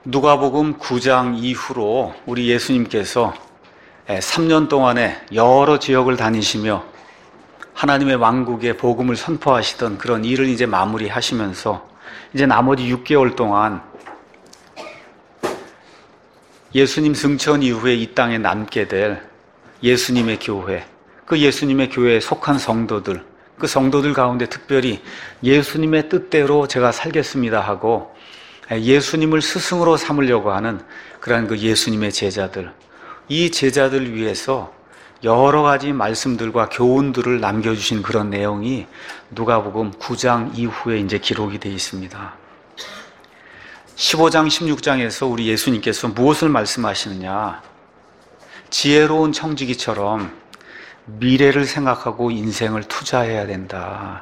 누가복음 9장 이후로 우리 예수님께서 3년 동안에 여러 지역을 다니시며 하나님의 왕국의 복음을 선포하시던 그런 일을 이제 마무리하시면서 이제 나머지 6개월 동안 예수님 승천 이후에 이 땅에 남게 될 예수님의 교회, 그 예수님의 교회에 속한 성도들, 그 성도들 가운데 특별히 예수님의 뜻대로 제가 살겠습니다 하고 예수님을 스승으로 삼으려고 하는 그런 그 예수님의 제자들, 이 제자들 위해서 여러 가지 말씀들과 교훈들을 남겨주신 그런 내용이 누가복음 9장 이후에 이제 기록이 되어 있습니다. 15장, 16장에서 우리 예수님께서 무엇을 말씀하시느냐? 지혜로운 청지기처럼 미래를 생각하고 인생을 투자해야 된다.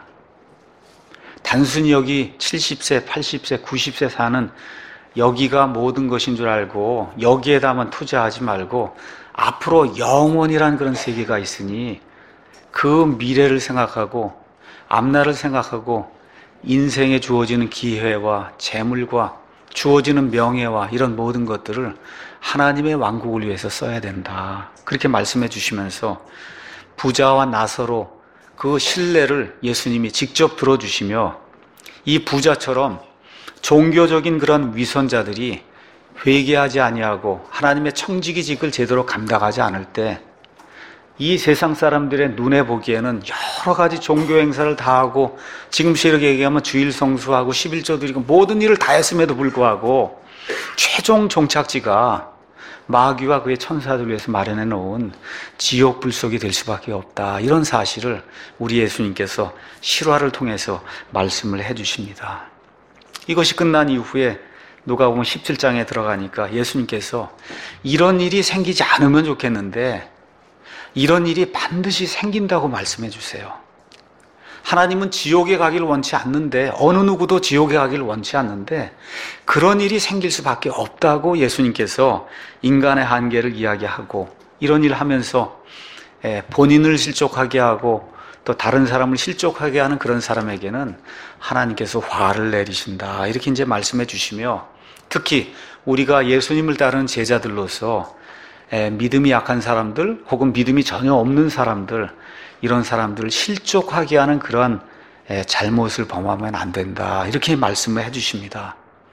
단순히 여기 70세, 80세, 90세 사는 여기가 모든 것인 줄 알고 여기에다만 투자하지 말고 앞으로 영원이란 그런 세계가 있으니 그 미래를 생각하고 앞날을 생각하고 인생에 주어지는 기회와 재물과 주어지는 명예와 이런 모든 것들을 하나님의 왕국을 위해서 써야 된다. 그렇게 말씀해 주시면서 부자와 나서로 그 신뢰를 예수님이 직접 들어주시며 이 부자처럼 종교적인 그런 위선자들이 회개하지 아니하고 하나님의 청지기직을 제대로 감당하지 않을 때 이 세상 사람들의 눈에 보기에는 여러 가지 종교 행사를 다 하고 지금씩 이렇게 얘기하면 주일 성수하고 11조 드리고 모든 일을 다 했음에도 불구하고 최종 종착지가 마귀와 그의 천사들 위해서 마련해 놓은 지옥 불속이 될 수밖에 없다. 이런 사실을 우리 예수님께서 실화를 통해서 말씀을 해 주십니다. 이것이 끝난 이후에 누가복음 17장에 들어가니까 예수님께서 이런 일이 생기지 않으면 좋겠는데 이런 일이 반드시 생긴다고 말씀해 주세요. 하나님은 지옥에 가기를 원치 않는데 어느 누구도 지옥에 가기를 원치 않는데 그런 일이 생길 수밖에 없다고 예수님께서 인간의 한계를 이야기하고 이런 일을 하면서 본인을 실족하게 하고 또 다른 사람을 실족하게 하는 그런 사람에게는 하나님께서 화를 내리신다 이렇게 이제 말씀해 주시며 특히 우리가 예수님을 따르는 제자들로서 믿음이 약한 사람들 혹은 믿음이 전혀 없는 사람들 이런 사람들을 실족하게 하는 그런 잘못을 범하면 안 된다 이렇게 말씀을 해주십니다.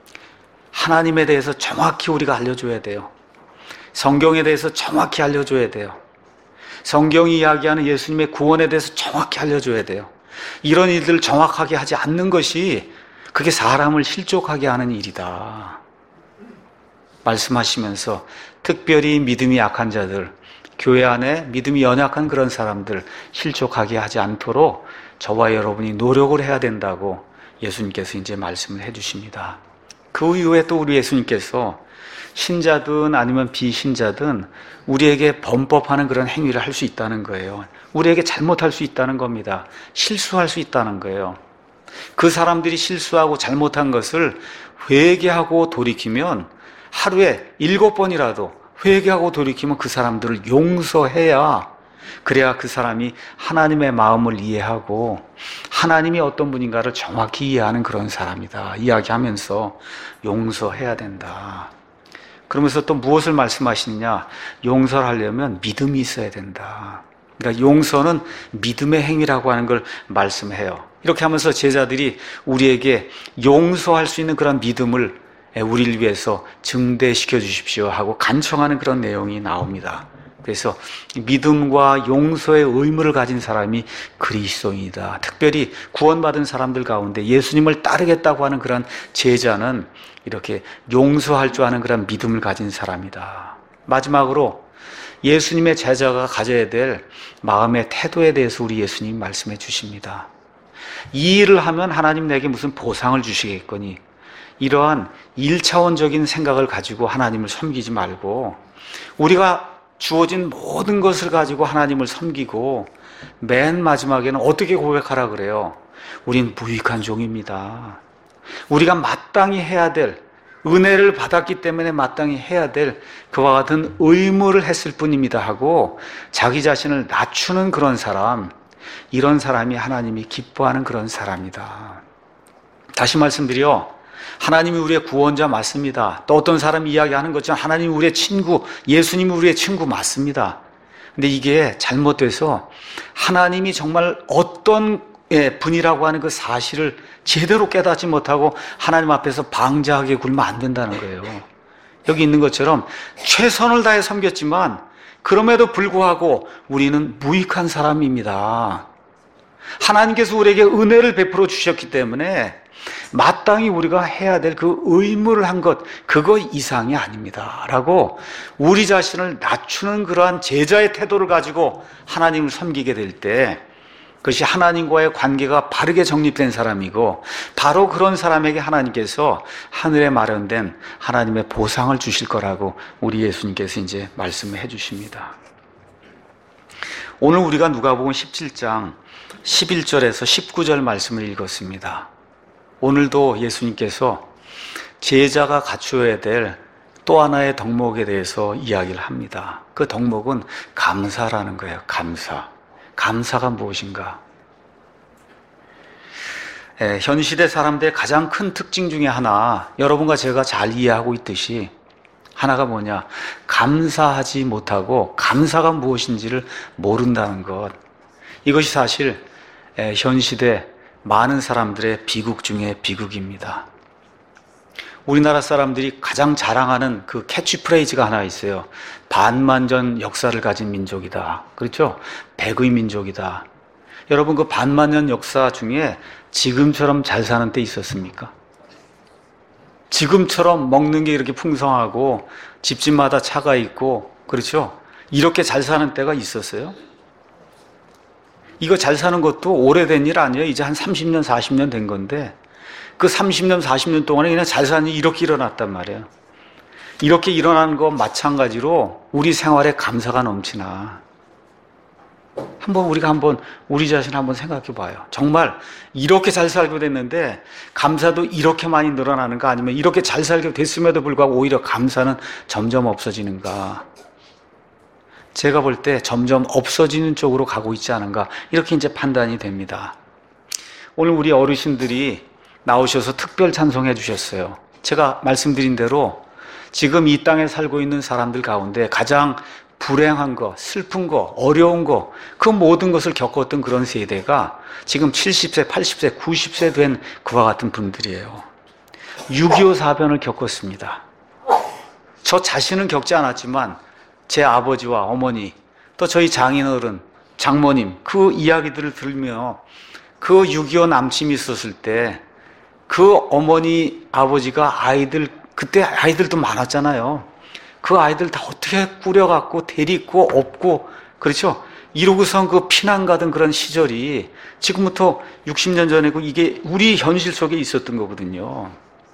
하나님에 대해서 정확히 우리가 알려줘야 돼요. 성경에 대해서 정확히 알려줘야 돼요. 성경이 이야기하는 예수님의 구원에 대해서 정확히 알려줘야 돼요. 이런 일들을 정확하게 하지 않는 것이 그게 사람을 실족하게 하는 일이다 말씀하시면서 특별히 믿음이 약한 자들, 교회 안에 믿음이 연약한 그런 사람들 실족하게 하지 않도록 저와 여러분이 노력을 해야 된다고 예수님께서 이제 말씀을 해주십니다. 그 이후에 또 우리 예수님께서 신자든 아니면 비신자든 우리에게 범법하는 그런 행위를 할 수 있다는 거예요. 우리에게 잘못할 수 있다는 겁니다. 실수할 수 있다는 거예요. 그 사람들이 실수하고 잘못한 것을 회개하고 돌이키면 하루에 7번이라도 회개하고 돌이키면 그 사람들을 용서해야 그래야 그 사람이 하나님의 마음을 이해하고 하나님이 어떤 분인가를 정확히 이해하는 그런 사람이다 이야기하면서 용서해야 된다. 그러면서 또 무엇을 말씀하시느냐? 용서를 하려면 믿음이 있어야 된다. 그러니까 용서는 믿음의 행위라고 하는 걸 말씀해요. 이렇게 하면서 제자들이 우리에게 용서할 수 있는 그런 믿음을 우리를 위해서 증대시켜 주십시오 하고 간청하는 그런 내용이 나옵니다. 그래서 믿음과 용서의 의무를 가진 사람이 그리스도인이다. 특별히 구원받은 사람들 가운데 예수님을 따르겠다고 하는 그런 제자는 이렇게 용서할 줄 아는 그런 믿음을 가진 사람이다. 마지막으로 예수님의 제자가 가져야 될 마음의 태도에 대해서 우리 예수님이 말씀해 주십니다. 이 일을 하면 하나님 내게 무슨 보상을 주시겠거니 이러한 1차원적인 생각을 가지고 하나님을 섬기지 말고 우리가 주어진 모든 것을 가지고 하나님을 섬기고 맨 마지막에는 어떻게 고백하라 그래요? 우린 무익한 종입니다. 우리가 마땅히 해야 될 은혜를 받았기 때문에 마땅히 해야 될 그와 같은 의무를 했을 뿐입니다 하고 자기 자신을 낮추는 그런 사람, 이런 사람이 하나님이 기뻐하는 그런 사람이다. 다시 말씀드려 하나님이 우리의 구원자 맞습니다. 또 어떤 사람이 이야기하는 것처럼 하나님이 우리의 친구, 예수님이 우리의 친구 맞습니다. 근데 이게 잘못돼서 하나님이 정말 어떤 분이라고 하는 그 사실을 제대로 깨닫지 못하고 하나님 앞에서 방자하게 굴면 안 된다는 거예요. 여기 있는 것처럼 최선을 다해 섬겼지만 그럼에도 불구하고 우리는 무익한 사람입니다. 하나님께서 우리에게 은혜를 베풀어 주셨기 때문에 마땅히 우리가 해야 될 그 의무를 한 것, 그거 이상이 아닙니다 라고 우리 자신을 낮추는 그러한 제자의 태도를 가지고 하나님을 섬기게 될 때 그것이 하나님과의 관계가 바르게 정립된 사람이고 바로 그런 사람에게 하나님께서 하늘에 마련된 하나님의 보상을 주실 거라고 우리 예수님께서 이제 말씀을 해 주십니다. 오늘 우리가 누가복음 17장 11절에서 19절 말씀을 읽었습니다. 오늘도 예수님께서 제자가 갖추어야 될 또 하나의 덕목에 대해서 이야기를 합니다. 그 덕목은 감사라는 거예요. 감사. 감사가 무엇인가? 현 시대 사람들의 가장 큰 특징 중에 하나, 여러분과 제가 잘 이해하고 있듯이 하나가 뭐냐? 감사하지 못하고 감사가 무엇인지를 모른다는 것. 이것이 사실 현 시대 많은 사람들의 비극 중에 비극입니다. 우리나라 사람들이 가장 자랑하는 그 캐치프레이즈가 하나 있어요. 반만년 역사를 가진 민족이다. 그렇죠? 백의 민족이다. 여러분 그 반만년 역사 중에 지금처럼 잘 사는 때 있었습니까? 지금처럼 먹는 게 이렇게 풍성하고 집집마다 차가 있고 그렇죠? 이렇게 잘 사는 때가 있었어요? 이거 잘 사는 것도 오래된 일 아니에요. 이제 한 30년, 40년 된 건데 그 30년, 40년 동안에 그냥 잘 사는 일이 이렇게 일어났단 말이에요. 이렇게 일어나는 거 마찬가지로 우리 생활에 감사가 넘치나 우리가 우리 자신 한번 생각해 봐요. 정말 이렇게 잘 살게 됐는데 감사도 이렇게 많이 늘어나는가 아니면 이렇게 잘 살게 됐음에도 불구하고 오히려 감사는 점점 없어지는가? 제가 볼 때 점점 없어지는 쪽으로 가고 있지 않은가 이렇게 이제 판단이 됩니다. 오늘 우리 어르신들이 나오셔서 특별 찬송해 주셨어요. 제가 말씀드린 대로 지금 이 땅에 살고 있는 사람들 가운데 가장 불행한 거, 슬픈 거, 어려운 거, 그 모든 것을 겪었던 그런 세대가 지금 70세, 80세, 90세 된 그와 같은 분들이에요. 6.25 사변을 겪었습니다. 저 자신은 겪지 않았지만 제 아버지와 어머니, 또 저희 장인어른, 장모님 그 이야기들을 들으며 그 6.25 남침이 있었을 때 그 어머니, 아버지가 그때 아이들도 많았잖아요. 그 아이들 다 어떻게 꾸려갖고 데리고 업고 그렇죠? 이러고선 그 피난 가던 그런 시절이 지금부터 60년 전이고 이게 우리 현실 속에 있었던 거거든요.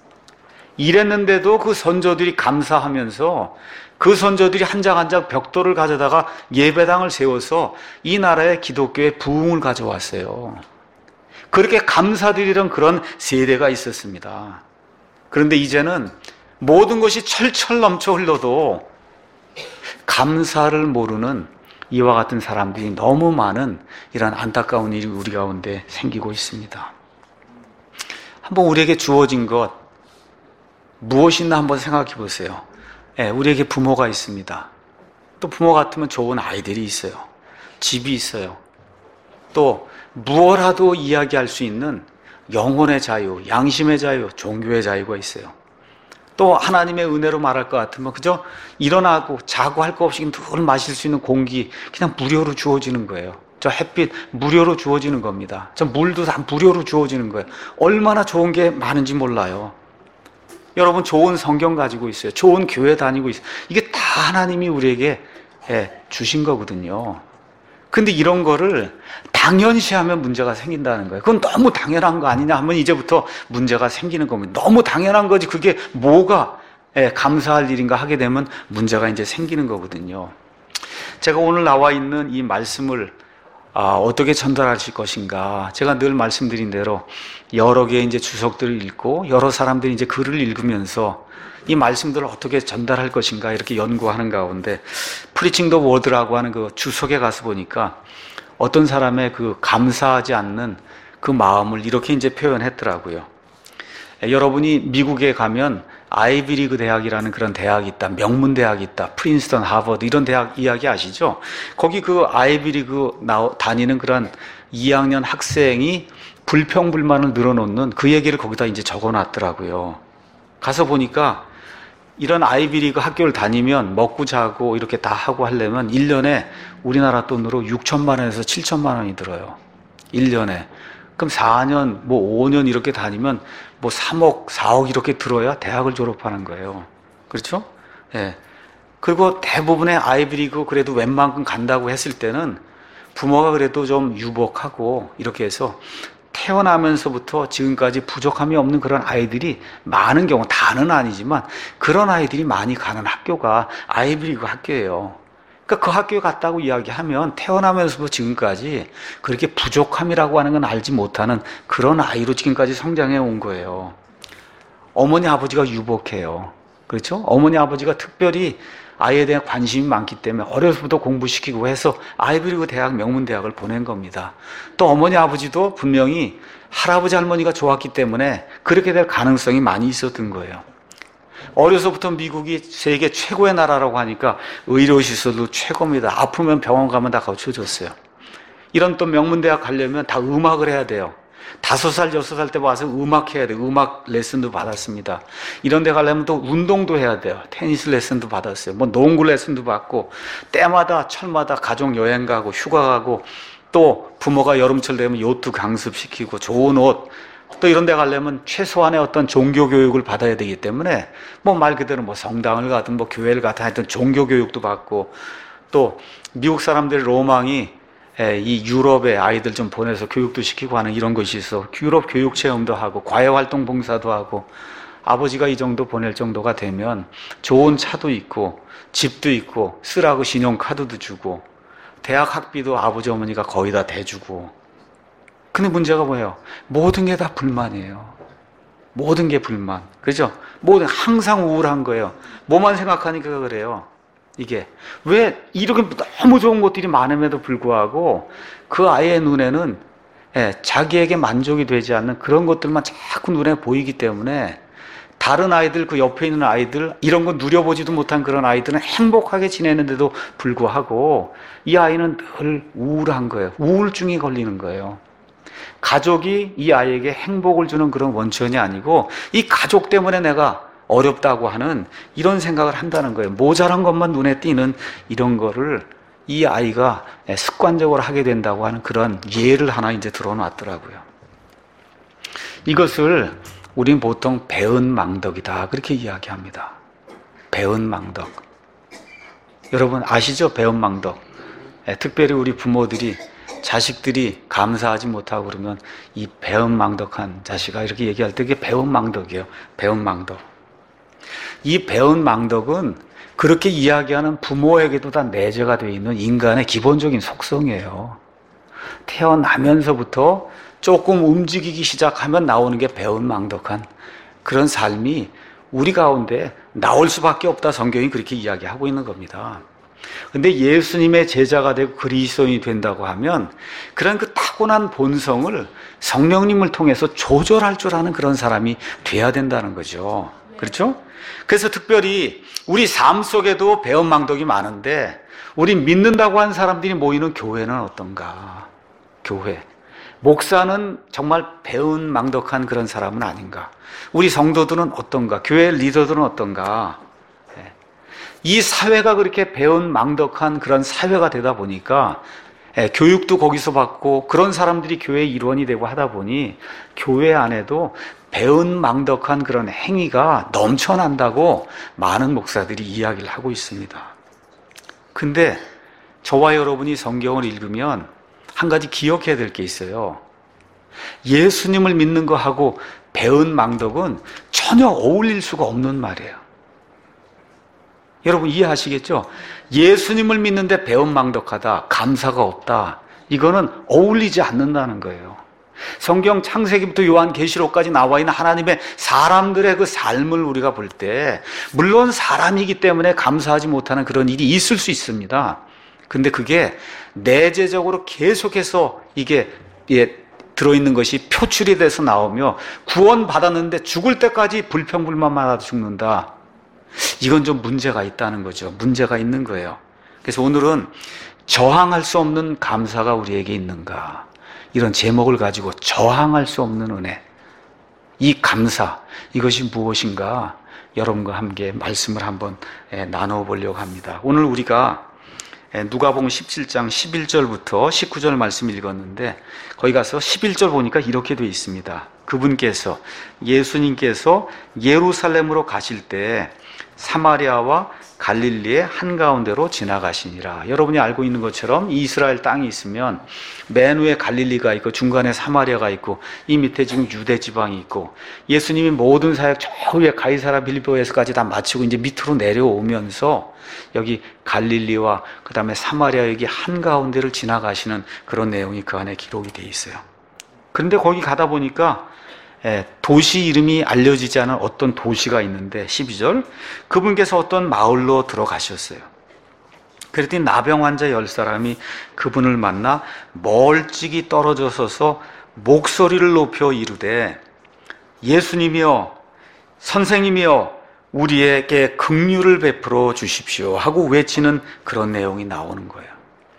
이랬는데도 그 선조들이 감사하면서 그 선조들이 한 장 한 장 벽돌을 가져다가 예배당을 세워서 이 나라의 기독교의 부흥을 가져왔어요. 그렇게 감사드리던 그런 세대가 있었습니다. 그런데 이제는 모든 것이 철철 넘쳐 흘러도 감사를 모르는 이와 같은 사람들이 너무 많은 이런 안타까운 일이 우리 가운데 생기고 있습니다. 한번 우리에게 주어진 것 무엇이나 한번 생각해 보세요. 우리에게 부모가 있습니다. 또 부모 같으면 좋은 아이들이 있어요. 집이 있어요. 또 무엇라도 이야기할 수 있는 영혼의 자유, 양심의 자유, 종교의 자유가 있어요. 또 하나님의 은혜로 말할 것 같으면 그저 일어나고 자고 할 거 없이 늘 마실 수 있는 공기 그냥 무료로 주어지는 거예요. 저 햇빛 무료로 주어지는 겁니다. 저 물도 다 무료로 주어지는 거예요. 얼마나 좋은 게 많은지 몰라요. 여러분 좋은 성경 가지고 있어요. 좋은 교회 다니고 있어요. 이게 다 하나님이 우리에게 주신 거거든요. 근데 이런 거를 당연시하면 문제가 생긴다는 거예요. 그건 너무 당연한 거 아니냐 하면 이제부터 문제가 생기는 겁니다. 너무 당연한 거지 그게 뭐가 감사할 일인가 하게 되면 문제가 이제 생기는 거거든요. 제가 오늘 나와 있는 이 말씀을 어떻게 전달하실 것인가. 제가 늘 말씀드린 대로 여러 개의 이제 주석들을 읽고 여러 사람들이 이제 글을 읽으면서 이 말씀들을 어떻게 전달할 것인가 이렇게 연구하는 가운데 프리칭 더 워드라고 하는 그 주석에 가서 보니까 어떤 사람의 그 감사하지 않는 그 마음을 이렇게 이제 표현했더라고요. 여러분이 미국에 가면 아이비리그 대학이라는 그런 대학이 있다. 명문 대학이 있다. 프린스턴, 하버드 이런 대학 이야기 아시죠? 거기 그 아이비리그 다니는 그런 2학년 학생이 불평불만을 늘어놓는 그 얘기를 거기다 이제 적어놨더라고요. 가서 보니까 이런 아이비리그 학교를 다니면 먹고 자고 이렇게 다 하고 하려면 1년에 우리나라 돈으로 6천만 원에서 7천만 원이 들어요. 1년에. 그럼 4년, 뭐 5년 이렇게 다니면 뭐 3억, 4억 이렇게 들어야 대학을 졸업하는 거예요. 그렇죠? 예. 그리고 대부분의 아이비리그 그래도 웬만큼 간다고 했을 때는 부모가 그래도 좀 유복하고 이렇게 해서 태어나면서부터 지금까지 부족함이 없는 그런 아이들이 많은 경우, 다는 아니지만 그런 아이들이 많이 가는 학교가 아이비리그 학교예요. 그러니까 그 학교에 갔다고 이야기하면 태어나면서부터 지금까지 그렇게 부족함이라고 하는 건 알지 못하는 그런 아이로 지금까지 성장해 온 거예요. 어머니 아버지가 유복해요. 그렇죠? 어머니 아버지가 특별히 아이에 대한 관심이 많기 때문에 어려서부터 공부시키고 해서 아이비리그 대학, 명문 대학을 보낸 겁니다. 또 어머니 아버지도 분명히 할아버지 할머니가 좋았기 때문에 그렇게 될 가능성이 많이 있었던 거예요. 어려서부터 미국이 세계 최고의 나라라고 하니까 의료시설도 최고입니다. 아프면 병원 가면 다 거쳐줬어요. 이런 또 명문대학 가려면 다 음악을 해야 돼요. 5살, 6살 때 와서 음악 해야 돼요. 음악 레슨도 받았습니다. 이런 데 가려면 또 운동도 해야 돼요. 테니스 레슨도 받았어요. 뭐 농구 레슨도 받고 때마다 철마다 가족 여행 가고 휴가 가고 또 부모가 여름철 되면 요트 강습시키고 좋은 옷 또 이런 데 가려면 최소한의 어떤 종교 교육을 받아야 되기 때문에 뭐 말 그대로 뭐 성당을 가든 뭐 교회를 가든 하여튼 종교 교육도 받고 또 미국 사람들의 로망이 이 유럽에 아이들 좀 보내서 교육도 시키고 하는 이런 것이 있어 유럽 교육 체험도 하고 과외활동 봉사도 하고 아버지가 이 정도 보낼 정도가 되면 좋은 차도 있고 집도 있고 쓰라고 신용카드도 주고 대학 학비도 아버지 어머니가 거의 다 대주고 근데 문제가 뭐예요? 모든 게 다 불만이에요. 모든 게 불만. 그죠? 항상 우울한 거예요. 뭐만 생각하니까 그래요. 이게. 왜 이렇게 너무 좋은 것들이 많음에도 불구하고 그 아이의 눈에는 자기에게 만족이 되지 않는 그런 것들만 자꾸 눈에 보이기 때문에 다른 아이들, 그 옆에 있는 아이들, 이런 거 누려보지도 못한 그런 아이들은 행복하게 지내는데도 불구하고 이 아이는 늘 우울한 거예요. 우울증이 걸리는 거예요. 가족이 이 아이에게 행복을 주는 그런 원천이 아니고 이 가족 때문에 내가 어렵다고 하는 이런 생각을 한다는 거예요. 모자란 것만 눈에 띄는 이런 거를 이 아이가 습관적으로 하게 된다고 하는 그런 예를 하나 이제 들어놨더라고요. 이것을 우린 보통 배은망덕이다 그렇게 이야기합니다. 배은망덕. 여러분 아시죠? 배은망덕. 특별히 우리 부모들이 자식들이 감사하지 못하고 그러면 이 배은망덕한 자식아 이렇게 얘기할 때 그게 배은망덕이에요. 배은망덕. 이 배은망덕은 그렇게 이야기하는 부모에게도 다 내재가 되어 있는 인간의 기본적인 속성이에요. 태어나면서부터 조금 움직이기 시작하면 나오는 게 배은망덕한 그런 삶이 우리 가운데 나올 수밖에 없다 성경이 그렇게 이야기하고 있는 겁니다. 근데 예수님의 제자가 되고 그리스도인이 된다고 하면 그런 그 타고난 본성을 성령님을 통해서 조절할 줄 아는 그런 사람이 돼야 된다는 거죠. 그렇죠? 그래서 특별히 우리 삶 속에도 배은망덕이 많은데 우리 믿는다고 하는 사람들이 모이는 교회는 어떤가? 교회. 목사는 정말 배은망덕한 그런 사람은 아닌가? 우리 성도들은 어떤가? 교회 리더들은 어떤가? 이 사회가 그렇게 배은망덕한 그런 사회가 되다 보니까 교육도 거기서 받고 그런 사람들이 교회의 일원이 되고 하다 보니 교회 안에도 배은망덕한 그런 행위가 넘쳐난다고 많은 목사들이 이야기를 하고 있습니다. 근데 저와 여러분이 성경을 읽으면 한 가지 기억해야 될 게 있어요. 예수님을 믿는 거하고 배은망덕은 전혀 어울릴 수가 없는 말이에요. 여러분 이해하시겠죠? 예수님을 믿는데 배은망덕하다, 감사가 없다. 이거는 어울리지 않는다는 거예요. 성경 창세기부터 요한계시록까지 나와 있는 하나님의 사람들의 그 삶을 우리가 볼 때 물론 사람이기 때문에 감사하지 못하는 그런 일이 있을 수 있습니다. 근데 그게 내재적으로 계속해서 이게 들어있는 것이 표출이 돼서 나오며 구원받았는데 죽을 때까지 불평불만마다 죽는다. 이건 좀 문제가 있다는 거죠. 문제가 있는 거예요. 그래서 오늘은 저항할 수 없는 감사가 우리에게 있는가, 이런 제목을 가지고 저항할 수 없는 은혜, 이 감사, 이것이 무엇인가 여러분과 함께 말씀을 한번 나눠보려고 합니다. 오늘 우리가 누가복음 17장 11절부터 19절 말씀 읽었는데, 거기 가서 11절 보니까 이렇게 되어 있습니다. 그분께서, 예수님께서 예루살렘으로 가실 때 사마리아와 갈릴리의 한가운데로 지나가시니라. 여러분이 알고 있는 것처럼 이스라엘 땅이 있으면 맨 위에 갈릴리가 있고 중간에 사마리아가 있고 이 밑에 지금 유대 지방이 있고, 예수님이 모든 사역 저 위에 가이사라 빌립보에서까지 다 마치고 이제 밑으로 내려오면서 여기 갈릴리와 그 다음에 사마리아 여기 한가운데를 지나가시는 그런 내용이 그 안에 기록이 되어 있어요. 그런데 거기 가다 보니까 도시 이름이 알려지지 않은 어떤 도시가 있는데, 12절, 그분께서 어떤 마을로 들어가셨어요. 그랬더니 나병 환자 10사람이 그분을 만나 멀찍이 떨어져 서서 목소리를 높여 이르되, 예수님이여, 선생님이여, 우리에게 긍휼을 베풀어 주십시오 하고 외치는 그런 내용이 나오는 거예요.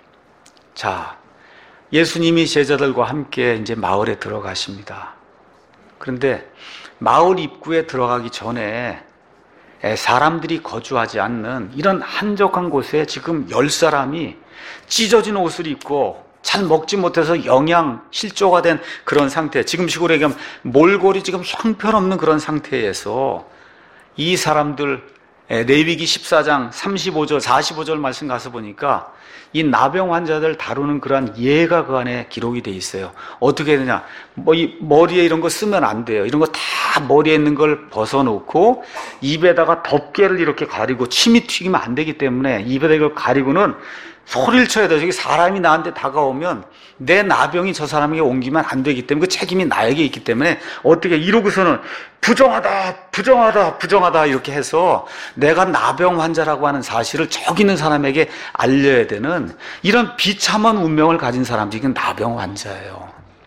자, 예수님이 제자들과 함께 이제 마을에 들어가십니다. 그런데 마을 입구에 들어가기 전에 사람들이 거주하지 않는 이런 한적한 곳에 지금 10사람이 찢어진 옷을 입고 잘 먹지 못해서 영양 실조가 된 그런 상태, 지금 식으로 얘기하면 몰골이 지금 형편없는 그런 상태에서 이 사람들, 레위기 14장 35절 45절 말씀 가서 보니까 이 나병 환자들 다루는 그러한 예가 그 안에 기록이 돼 있어요. 어떻게 되냐, 이 머리에 이런 거 쓰면 안 돼요. 이런 거 다 머리에 있는 걸 벗어놓고 입에다가 덮개를 이렇게 가리고, 침이 튀기면 안 되기 때문에 입에다 이걸 가리고는 소리를 쳐야 돼요. 저기 사람이 나한테 다가오면 내 나병이 저 사람에게 옮기면 안 되기 때문에 그 책임이 나에게 있기 때문에 어떻게 이러고서는 부정하다, 부정하다, 부정하다 이렇게 해서 내가 나병 환자라고 하는 사실을 저기 있는 사람에게 알려야 되는 이런 비참한 운명을 가진 사람들이 나병 환자예요.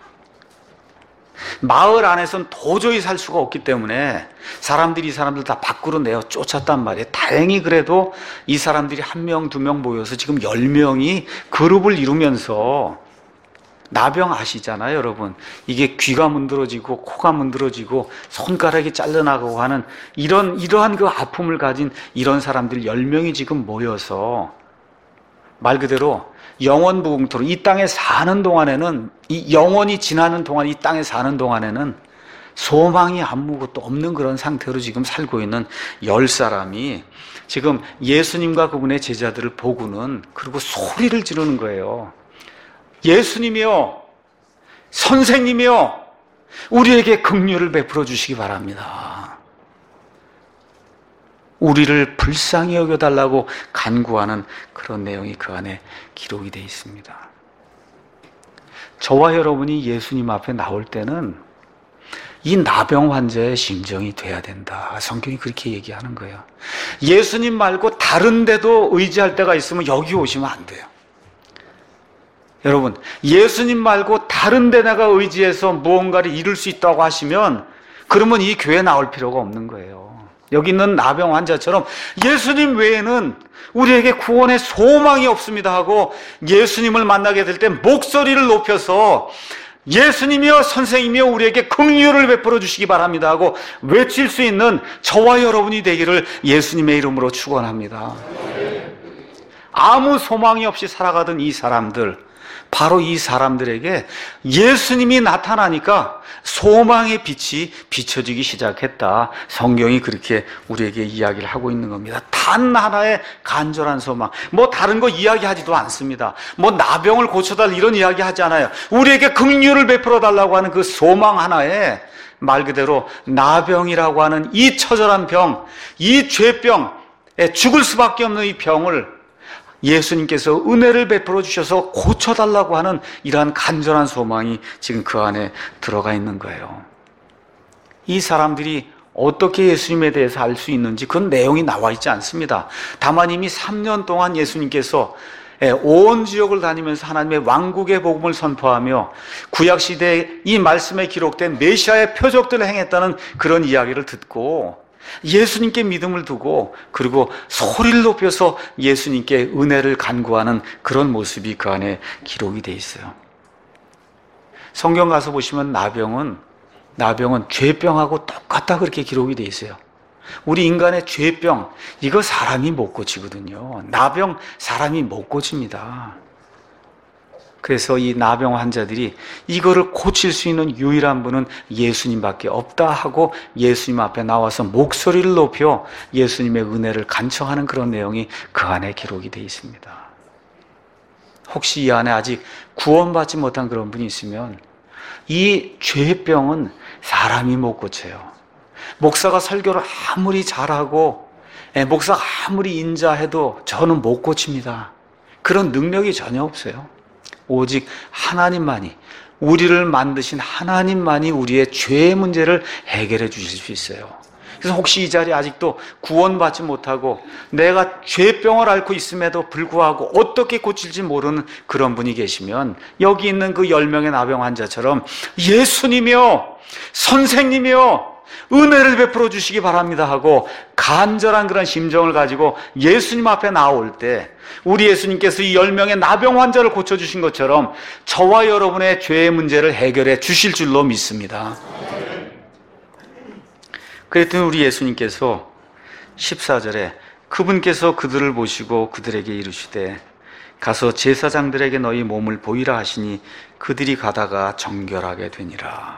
마을 안에서는 도저히 살 수가 없기 때문에 사람들이 이 사람들 다 밖으로 내어 쫓았단 말이에요. 다행히 그래도 이 사람들이 1명, 2명 모여서 지금 10명이 그룹을 이루면서, 나병 아시잖아요, 여러분. 이게 귀가 문드러지고 코가 문드러지고 손가락이 잘려나가고 하는 이러한 그 아픔을 가진 이런 사람들 10명이 지금 모여서 말 그대로 영원 무궁토로 이 땅에 사는 동안에는, 이 영원히 지나는 동안 이 땅에 사는 동안에는 소망이 아무것도 없는 그런 상태로 지금 살고 있는 10사람이 지금 예수님과 그분의 제자들을 보고는, 그리고 소리를 지르는 거예요. 예수님이요, 선생님이요, 우리에게 긍휼을 베풀어 주시기 바랍니다. 우리를 불쌍히 여겨달라고 간구하는 그런 내용이 그 안에 기록이 되어 있습니다. 저와 여러분이 예수님 앞에 나올 때는 이 나병 환자의 심정이 돼야 된다. 성경이 그렇게 얘기하는 거예요. 예수님 말고 다른 데도 의지할 때가 있으면 여기 오시면 안 돼요. 여러분, 예수님 말고 다른 데 내가 의지해서 무언가를 이룰 수 있다고 하시면 그러면 이 교회에 나올 필요가 없는 거예요. 여기 있는 나병 환자처럼 예수님 외에는 우리에게 구원의 소망이 없습니다 하고 예수님을 만나게 될 때 목소리를 높여서 예수님이여, 선생님이여, 우리에게 긍휼을 베풀어 주시기 바랍니다 하고 외칠 수 있는 저와 여러분이 되기를 예수님의 이름으로 축원합니다. 아무 소망이 없이 살아가던 이 사람들, 바로 이 사람들에게 예수님이 나타나니까 소망의 빛이 비춰지기 시작했다. 성경이 그렇게 우리에게 이야기를 하고 있는 겁니다. 단 하나의 간절한 소망. 뭐 다른 거 이야기하지도 않습니다. 뭐 나병을 고쳐달 이런 이야기 하지 않아요. 우리에게 긍휼을 베풀어 달라고 하는 그 소망 하나에 말 그대로 나병이라고 하는 이 처절한 병, 이 죄병, 죽을 수밖에 없는 이 병을 예수님께서 은혜를 베풀어 주셔서 고쳐달라고 하는 이러한 간절한 소망이 지금 그 안에 들어가 있는 거예요. 이 사람들이 어떻게 예수님에 대해서 알 수 있는지 그런 내용이 나와 있지 않습니다. 다만 이미 3년 동안 예수님께서 온 지역을 다니면서 하나님의 왕국의 복음을 선포하며 구약시대에 이 말씀에 기록된 메시아의 표적들을 행했다는 그런 이야기를 듣고 예수님께 믿음을 두고 그리고 소리를 높여서 예수님께 은혜를 간구하는 그런 모습이 그 안에 기록이 되어 있어요. 성경 가서 보시면 나병은 죄병하고 똑같다 그렇게 기록이 되어 있어요. 우리 인간의 죄병, 이거 사람이 못 고치거든요. 나병 사람이 못 고칩니다. 그래서 이 나병 환자들이 이거를 고칠 수 있는 유일한 분은 예수님밖에 없다 하고 예수님 앞에 나와서 목소리를 높여 예수님의 은혜를 간청하는 그런 내용이 그 안에 기록이 되어 있습니다. 혹시 이 안에 아직 구원받지 못한 그런 분이 있으면 이 죄병은 사람이 못 고쳐요. 목사가 설교를 아무리 잘하고 목사가 아무리 인자해도 저는 못 고칩니다. 그런 능력이 전혀 없어요. 오직 하나님만이, 우리를 만드신 하나님만이 우리의 죄의 문제를 해결해 주실 수 있어요. 그래서 혹시 이 자리에 아직도 구원받지 못하고 내가 죄병을 앓고 있음에도 불구하고 어떻게 고칠지 모르는 그런 분이 계시면 여기 있는 그 10명의 나병 환자처럼 예수님이요, 선생님이요, 은혜를 베풀어 주시기 바랍니다 하고 간절한 그런 심정을 가지고 예수님 앞에 나올 때 우리 예수님께서 이 10명의 나병 환자를 고쳐주신 것처럼 저와 여러분의 죄의 문제를 해결해 주실 줄로 믿습니다. 그랬더니 우리 예수님께서 14절에 그분께서 그들을 보시고 그들에게 이르시되 가서 제사장들에게 너희 몸을 보이라 하시니 그들이 가다가 정결하게 되니라.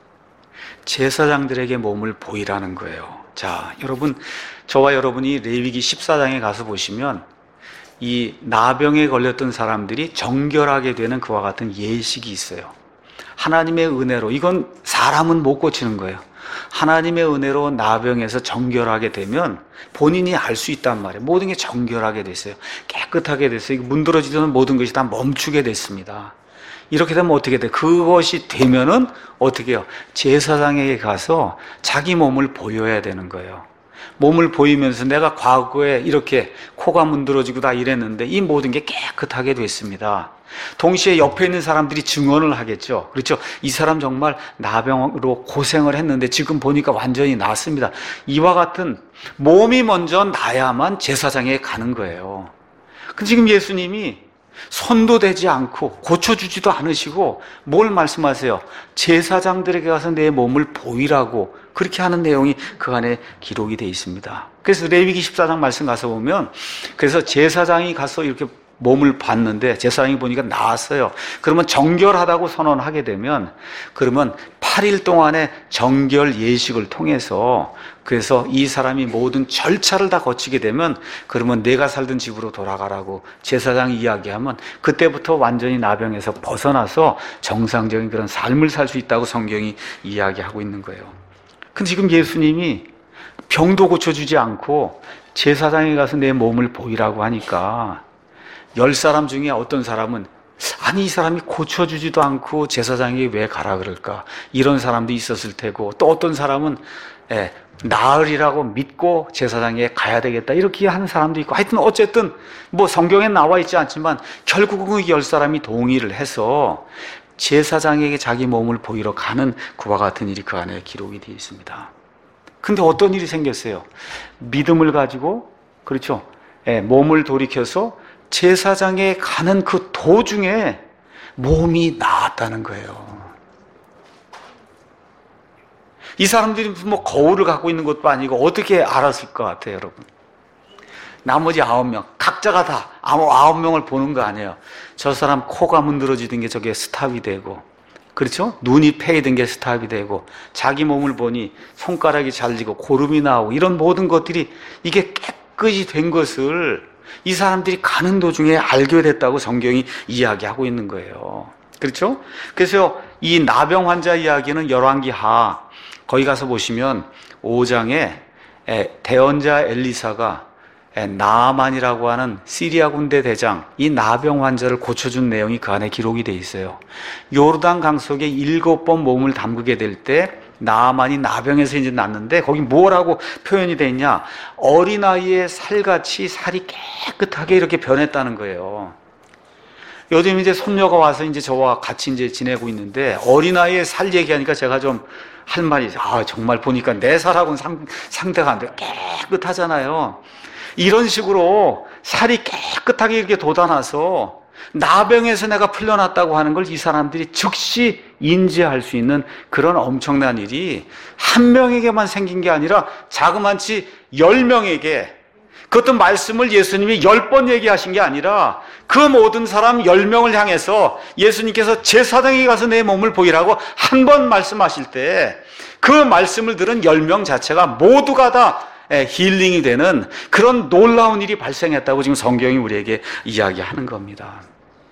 제사장들에게 몸을 보이라는 거예요. 자, 여러분, 저와 여러분이 레위기 14장에 가서 보시면 이 나병에 걸렸던 사람들이 정결하게 되는 그와 같은 예식이 있어요. 하나님의 은혜로, 이건 사람은 못 고치는 거예요. 하나님의 은혜로 나병에서 정결하게 되면 본인이 알 수 있단 말이에요. 모든 게 정결하게 됐어요. 깨끗하게 됐어요. 문드러지던 모든 것이 다 멈추게 됐습니다. 이렇게 되면 어떻게 돼? 그것이 되면은 어떻게 해요? 제사장에게 가서 자기 몸을 보여야 되는 거예요. 몸을 보이면서 내가 과거에 이렇게 코가 문드러지고 다 이랬는데 이 모든 게 깨끗하게 됐습니다. 동시에 옆에 있는 사람들이 증언을 하겠죠. 그렇죠? 이 사람 정말 나병으로 고생을 했는데 지금 보니까 완전히 낫습니다. 이와 같은 몸이 먼저 나야만 제사장에 가는 거예요. 근데 지금 예수님이 손도 대지 않고 고쳐주지도 않으시고 뭘 말씀하세요? 제사장들에게 가서 내 몸을 보이라고 그렇게 하는 내용이 그 안에 기록이 되어 있습니다. 그래서 레위기 14장 말씀 가서 보면 그래서 제사장이 가서 이렇게 몸을 봤는데 제사장이 보니까 나았어요. 그러면 정결하다고 선언하게 되면 그러면 8일 동안의 정결 예식을 통해서 그래서 이 사람이 모든 절차를 다 거치게 되면 그러면 내가 살던 집으로 돌아가라고 제사장이 이야기하면 그때부터 완전히 나병에서 벗어나서 정상적인 그런 삶을 살 수 있다고 성경이 이야기하고 있는 거예요. 근데 지금 예수님이 병도 고쳐주지 않고 제사장에 가서 내 몸을 보이라고 하니까 10사람 중에 어떤 사람은 아니 이 사람이 고쳐주지도 않고 제사장이 왜 가라 그럴까 이런 사람도 있었을 테고 또 어떤 사람은 나으리라고 믿고 제사장에 가야 되겠다 이렇게 하는 사람도 있고 하여튼 어쨌든 뭐 성경에 나와 있지 않지만 결국은 10사람이 동의를 해서 제사장에게 자기 몸을 보이러 가는 그와 같은 일이 그 안에 기록이 되어 있습니다. 근데 어떤 일이 생겼어요? 믿음을 가지고 그렇죠? 몸을 돌이켜서 제사장에 가는 그 도중에 몸이 나았다는 거예요. 이 사람들이 뭐 거울을 갖고 있는 것도 아니고 어떻게 알았을 것 같아요, 여러분? 나머지 9명, 각자가 다 9명을 보는 거 아니에요. 저 사람 코가 문드러지던 게 저게 스탑이 되고, 그렇죠? 눈이 패이던 게 스탑이 되고, 자기 몸을 보니 손가락이 잘리고 고름이 나오고 이런 모든 것들이 이게 깨끗이 된 것을 이 사람들이 가는 도중에 알게 됐다고 성경이 이야기하고 있는 거예요. 그렇죠? 그래서 이 나병 환자 이야기는 열왕기하 거기 가서 보시면 5장에 대언자 엘리사가 나아만이라고 하는 시리아 군대 대장 이 나병 환자를 고쳐준 내용이 그 안에 기록이 돼 있어요. 요르단 강 속에 7번 몸을 담그게 될 때 나아만이 나병에서 이제 났는데 거기 뭐라고 표현이 돼 있냐? 어린아이의 살같이 살이 깨끗하게 이렇게 변했다는 거예요. 요즘 이제 손녀가 와서 이제 저와 같이 이제 지내고 있는데 어린아이의 살 얘기하니까 제가 좀 할 말이, 정말 보니까 내 살하고는 상대가 안 돼. 깨끗하잖아요. 이런 식으로 살이 깨끗하게 이렇게 돋아나서 나병에서 내가 풀려났다고 하는 걸 이 사람들이 즉시 인지할 수 있는 그런 엄청난 일이 한 명에게만 생긴 게 아니라 자그만치 10명에게, 그것도 말씀을 예수님이 10번 얘기하신 게 아니라 그 모든 사람 10명을 향해서 예수님께서 제사장에 가서 내 몸을 보이라고 한 번 말씀하실 때 그 말씀을 들은 10명 자체가 모두가 다 힐링이 되는 그런 놀라운 일이 발생했다고 지금 성경이 우리에게 이야기하는 겁니다.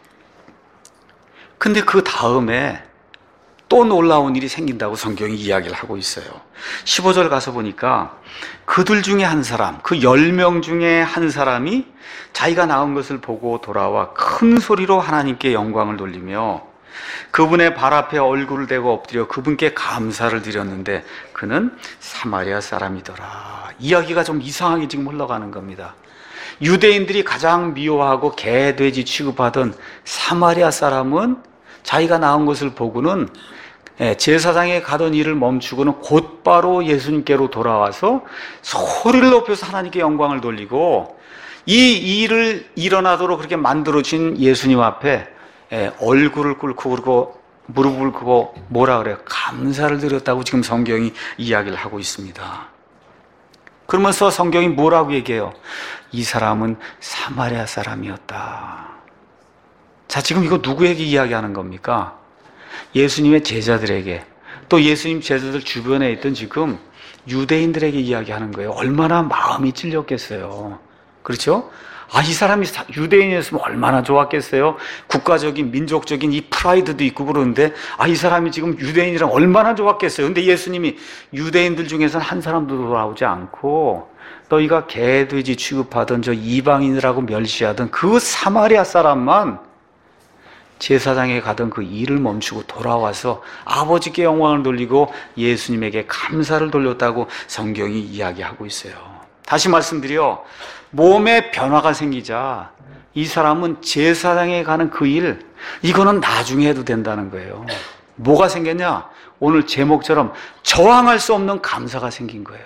근데 그 다음에 또 놀라운 일이 생긴다고 성경이 이야기를 하고 있어요. 15절 가서 보니까 그들 중에 한 사람, 그 10명 중에 한 사람이 자기가 낳은 것을 보고 돌아와 큰 소리로 하나님께 영광을 돌리며 그분의 발 앞에 얼굴을 대고 엎드려 그분께 감사를 드렸는데 그는 사마리아 사람이더라. 이야기가 좀 이상하게 지금 흘러가는 겁니다. 유대인들이 가장 미워하고 개, 돼지 취급하던 사마리아 사람은 자기가 낳은 것을 보고는 제사장에 가던 일을 멈추고는 곧바로 예수님께로 돌아와서 소리를 높여서 하나님께 영광을 돌리고 이 일을 일어나도록 그렇게 만들어진 예수님 앞에 얼굴을 꿇고 그리고 무릎을 꿇고 뭐라 그래요? 감사를 드렸다고 지금 성경이 이야기를 하고 있습니다. 그러면서 성경이 뭐라고 얘기해요? 이 사람은 사마리아 사람이었다. 자, 지금 이거 누구에게 이야기하는 겁니까? 예수님의 제자들에게, 또 예수님 제자들 주변에 있던 지금 유대인들에게 이야기하는 거예요. 얼마나 마음이 찔렸겠어요. 그렇죠? 이 사람이 유대인이었으면 얼마나 좋았겠어요. 국가적인 민족적인 이 프라이드도 있고 그러는데 이 사람이 지금 유대인이랑 얼마나 좋았겠어요. 근데 예수님이 유대인들 중에서는 한 사람도 돌아오지 않고 너희가 개, 돼지 취급하던 저 이방인이라고 멸시하던 그 사마리아 사람만 제사장에 가던 그 일을 멈추고 돌아와서 아버지께 영광을 돌리고 예수님에게 감사를 돌렸다고 성경이 이야기하고 있어요. 다시 말씀드려, 몸에 변화가 생기자 이 사람은 제사장에 가는 그 일, 이거는 나중에 해도 된다는 거예요. 뭐가 생겼냐? 오늘 제목처럼 저항할 수 없는 감사가 생긴 거예요.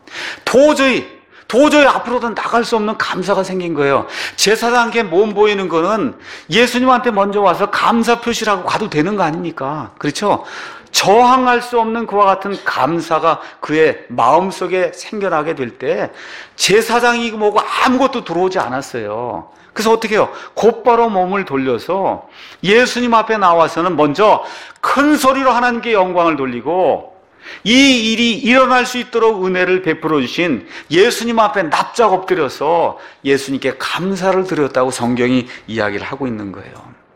도저히 앞으로도 나갈 수 없는 감사가 생긴 거예요. 제사장께 몸 보이는 거는 예수님한테 먼저 와서 감사 표시를 하고 가도 되는 거 아닙니까? 그렇죠? 저항할 수 없는 그와 같은 감사가 그의 마음속에 생겨나게 될 때 제사장이 뭐고 아무것도 들어오지 않았어요. 그래서 어떻게 해요? 곧바로 몸을 돌려서 예수님 앞에 나와서는 먼저 큰 소리로 하나님께 영광을 돌리고 이 일이 일어날 수 있도록 은혜를 베풀어 주신 예수님 앞에 납작 엎드려서 예수님께 감사를 드렸다고 성경이 이야기를 하고 있는 거예요.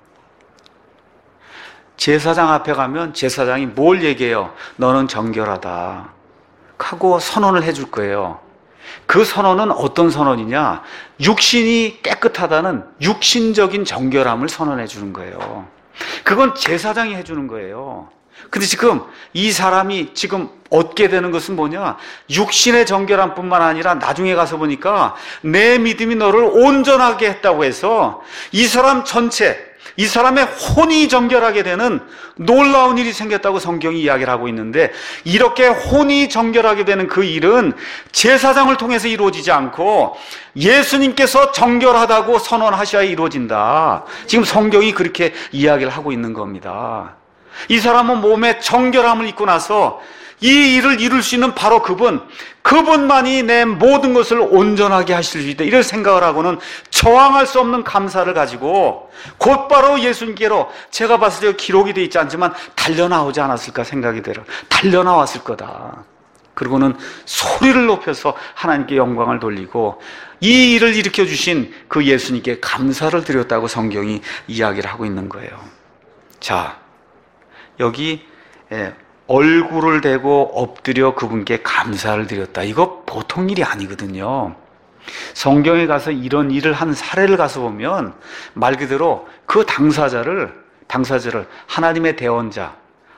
제사장 앞에 가면 제사장이 뭘 얘기해요? 너는 정결하다 하고 선언을 해줄 거예요. 그 선언은 어떤 선언이냐? 육신이 깨끗하다는 육신적인 정결함을 선언해 주는 거예요. 그건 제사장이 해주는 거예요. 근데 지금 이 사람이 지금 얻게 되는 것은 뭐냐? 육신의 정결함뿐만 아니라 나중에 가서 보니까 내 믿음이 너를 온전하게 했다고 해서 이 사람 전체, 이 사람의 혼이 정결하게 되는 놀라운 일이 생겼다고 성경이 이야기를 하고 있는데, 이렇게 혼이 정결하게 되는 그 일은 제사장을 통해서 이루어지지 않고 예수님께서 정결하다고 선언하셔야 이루어진다. 지금 성경이 그렇게 이야기를 하고 있는 겁니다. 이 사람은 몸에 정결함을 입고 나서 이 일을 이룰 수 있는 바로 그분만이 내 모든 것을 온전하게 하실 수 있다, 이런 생각을 하고는 저항할 수 없는 감사를 가지고 곧바로 예수님께로, 제가 봤을 때 기록이 되어 있지 않지만 달려나오지 않았을까 생각이 들어요. 달려나왔을 거다. 그리고는 소리를 높여서 하나님께 영광을 돌리고 이 일을 일으켜 주신 그 예수님께 감사를 드렸다고 성경이 이야기를 하고 있는 거예요. 자, 여기 얼굴을 대고 엎드려 그분께 감사를 드렸다. 이거 보통 일이 아니거든요. 성경에 가서 이런 일을 한 사례를 가서 보면 말 그대로 그 당사자를 하나님의 대언자,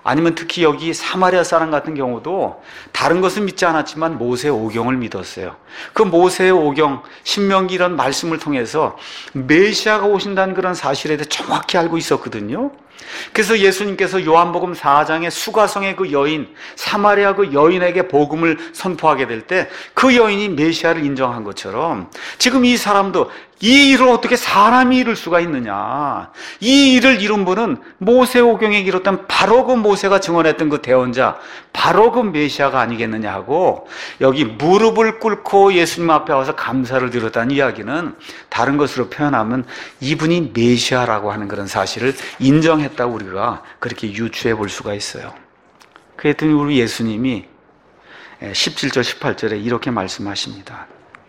아니면 특히 여기 사마리아 사람 같은 경우도 다른 것은 믿지 않았지만 모세 오경을 믿었어요. 그 모세 오경, 신명기 이런 말씀을 통해서 메시아가 오신다는 그런 사실에 대해 정확히 알고 있었거든요. 그래서 예수님께서 요한복음 4장에 수가성의 그 여인, 사마리아 그 여인에게 복음을 선포하게 될 때 그 여인이 메시아를 인정한 것처럼 지금 이 사람도 이 일을 어떻게 사람이 이룰 수가 있느냐. 이 일을 이룬 분은 모세오경에 기록된 바로 그 모세가 증언했던 그 대언자, 바로 그 메시아가 아니겠느냐 하고 여기 무릎을 꿇고 예수님 앞에 와서 감사를 드렸다는 이야기는 다른 것으로 표현하면 이분이 메시아라고 하는 그런 사실을 인정했다고 우리가 그렇게 유추해 볼 수가 있어요. 그랬더니 우리 예수님이 17절 18절에 이렇게 말씀하십니다.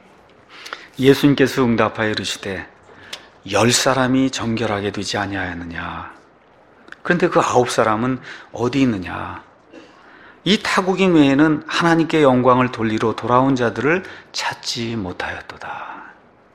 예수님께서 응답하여 이르시되 10사람이 정결하게 되지 아니하였느냐. 그런데 그 9사람은 어디 있느냐. 이 타국인 외에는 하나님께 영광을 돌리러 돌아온 자들을 찾지 못하였도다.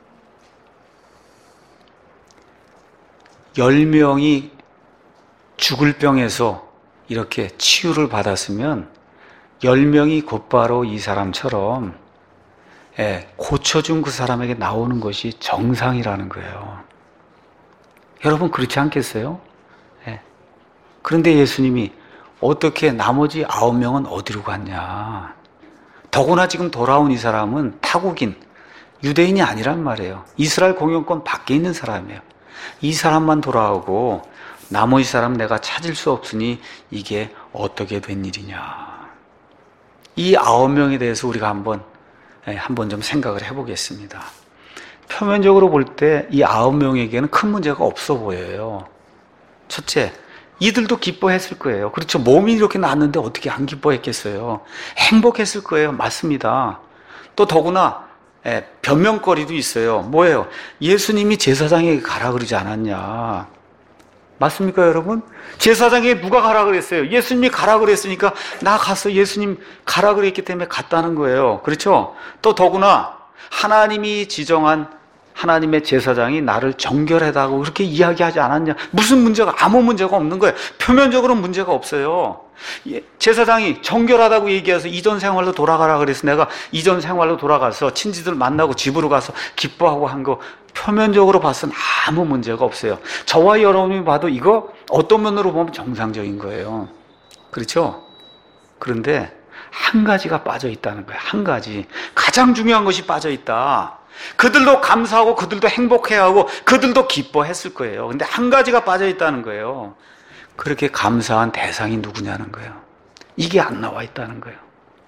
10명이 죽을 병에서 이렇게 치유를 받았으면 10명이 곧바로 이 사람처럼 고쳐준 그 사람에게 나오는 것이 정상이라는 거예요. 여러분 그렇지 않겠어요? 그런데 예수님이 어떻게 나머지 9명은 어디로 갔냐? 더구나 지금 돌아온 이 사람은 타국인, 유대인이 아니란 말이에요. 이스라엘 공영권 밖에 있는 사람이에요. 이 사람만 돌아오고 나머지 사람 내가 찾을 수 없으니 이게 어떻게 된 일이냐. 이 9명에 대해서 우리가 한번 좀 생각을 해보겠습니다. 표면적으로 볼 때 이 9명에게는 큰 문제가 없어 보여요. 첫째, 이들도 기뻐했을 거예요. 그렇죠. 몸이 이렇게 났는데 어떻게 안 기뻐했겠어요. 행복했을 거예요. 맞습니다. 또 더구나 변명거리도 있어요. 뭐예요? 예수님이 제사장에게 가라 그러지 않았냐. 맞습니까, 여러분? 제사장에게 누가 가라 그랬어요? 예수님이 가라 그랬으니까 나 가서 예수님 가라 그랬기 때문에 갔다는 거예요. 그렇죠? 또 더구나 하나님이 지정한 하나님의 제사장이 나를 정결하다고 그렇게 이야기하지 않았냐? 무슨 문제가, 아무 문제가 없는 거예요. 표면적으로 문제가 없어요. 제사장이 정결하다고 얘기해서 이전 생활로 돌아가라 그래서 내가 이전 생활로 돌아가서 친지들 만나고 집으로 가서 기뻐하고 한 거 표면적으로 봐서는 아무 문제가 없어요. 저와 여러분이 봐도 이거 어떤 면으로 보면 정상적인 거예요. 그렇죠? 그런데 한 가지가 빠져 있다는 거예요. 한 가지. 가장 중요한 것이 빠져 있다. 그들도 감사하고 그들도 행복해하고 그들도 기뻐했을 거예요. 근데 한 가지가 빠져 있다는 거예요. 그렇게 감사한 대상이 누구냐는 거예요. 이게 안 나와 있다는 거예요.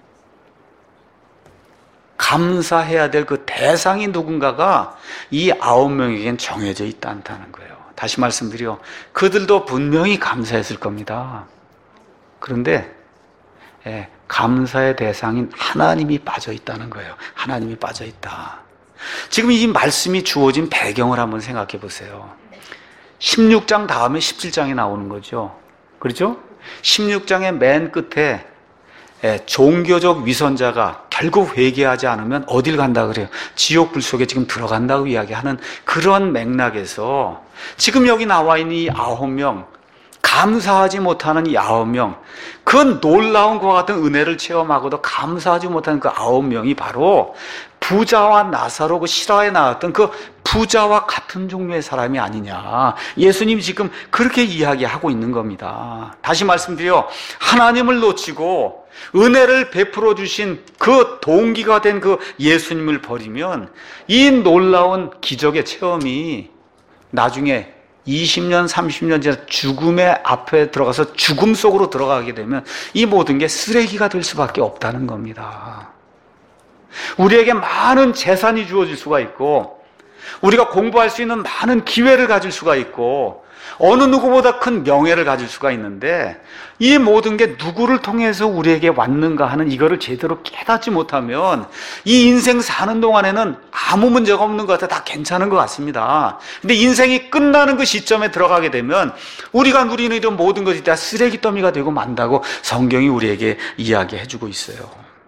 감사해야 될 그 대상이 누군가가 이 9명에겐 정해져 있다는 거예요. 다시 말씀드려, 그들도 분명히 감사했을 겁니다. 그런데 감사의 대상인 하나님이 빠져 있다는 거예요. 하나님이 빠져 있다. 지금 이 말씀이 주어진 배경을 한번 생각해 보세요. 16장 다음에 17장이 나오는 거죠. 그렇죠? 16장의 맨 끝에 종교적 위선자가 결국 회개하지 않으면 어딜 간다 그래요? 지옥불 속에 지금 들어간다고 이야기하는 그런 맥락에서 지금 여기 나와 있는 이 9명, 감사하지 못하는 이 9명, 그 놀라운 그와 같은 은혜를 체험하고도 감사하지 못하는 그 9명이 바로 부자와 나사로 그 실화에 나왔던 그 부자와 같은 종류의 사람이 아니냐. 예수님이 지금 그렇게 이야기하고 있는 겁니다. 다시 말씀드려, 하나님을 놓치고 은혜를 베풀어 주신 그 동기가 된 그 예수님을 버리면 이 놀라운 기적의 체험이 나중에 20년, 30년 지나 죽음의 앞에 들어가서 죽음 속으로 들어가게 되면 이 모든 게 쓰레기가 될 수밖에 없다는 겁니다. 우리에게 많은 재산이 주어질 수가 있고 우리가 공부할 수 있는 많은 기회를 가질 수가 있고 어느 누구보다 큰 명예를 가질 수가 있는데 이 모든 게 누구를 통해서 우리에게 왔는가 하는 이거를 제대로 깨닫지 못하면 이 인생 사는 동안에는 아무 문제가 없는 것 같아. 다 괜찮은 것 같습니다. 근데 인생이 끝나는 그 시점에 들어가게 되면 우리가 누리는 이런 모든 것이 다 쓰레기 더미가 되고 만다고 성경이 우리에게 이야기해주고 있어요.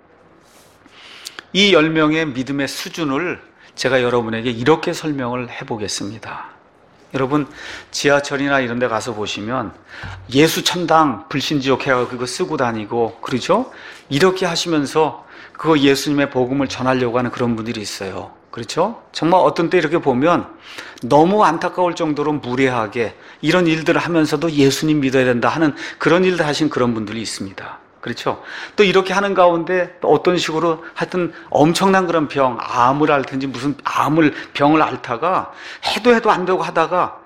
이 10명의 믿음의 수준을 제가 여러분에게 이렇게 설명을 해보겠습니다. 여러분, 지하철이나 이런 데 가서 보시면 예수천당 불신지옥 해가 그거 쓰고 다니고, 그러죠? 이렇게 하시면서 그거 예수님의 복음을 전하려고 하는 그런 분들이 있어요. 그렇죠? 정말 어떤 때 이렇게 보면 너무 안타까울 정도로 무례하게 이런 일들을 하면서도 예수님 믿어야 된다 하는 그런 일들 하신 그런 분들이 있습니다. 그렇죠? 또 이렇게 하는 가운데 또 어떤 식으로 하여튼 엄청난 그런 병, 암을 앓든지 무슨 병을 앓다가 해도 안 되고 하다가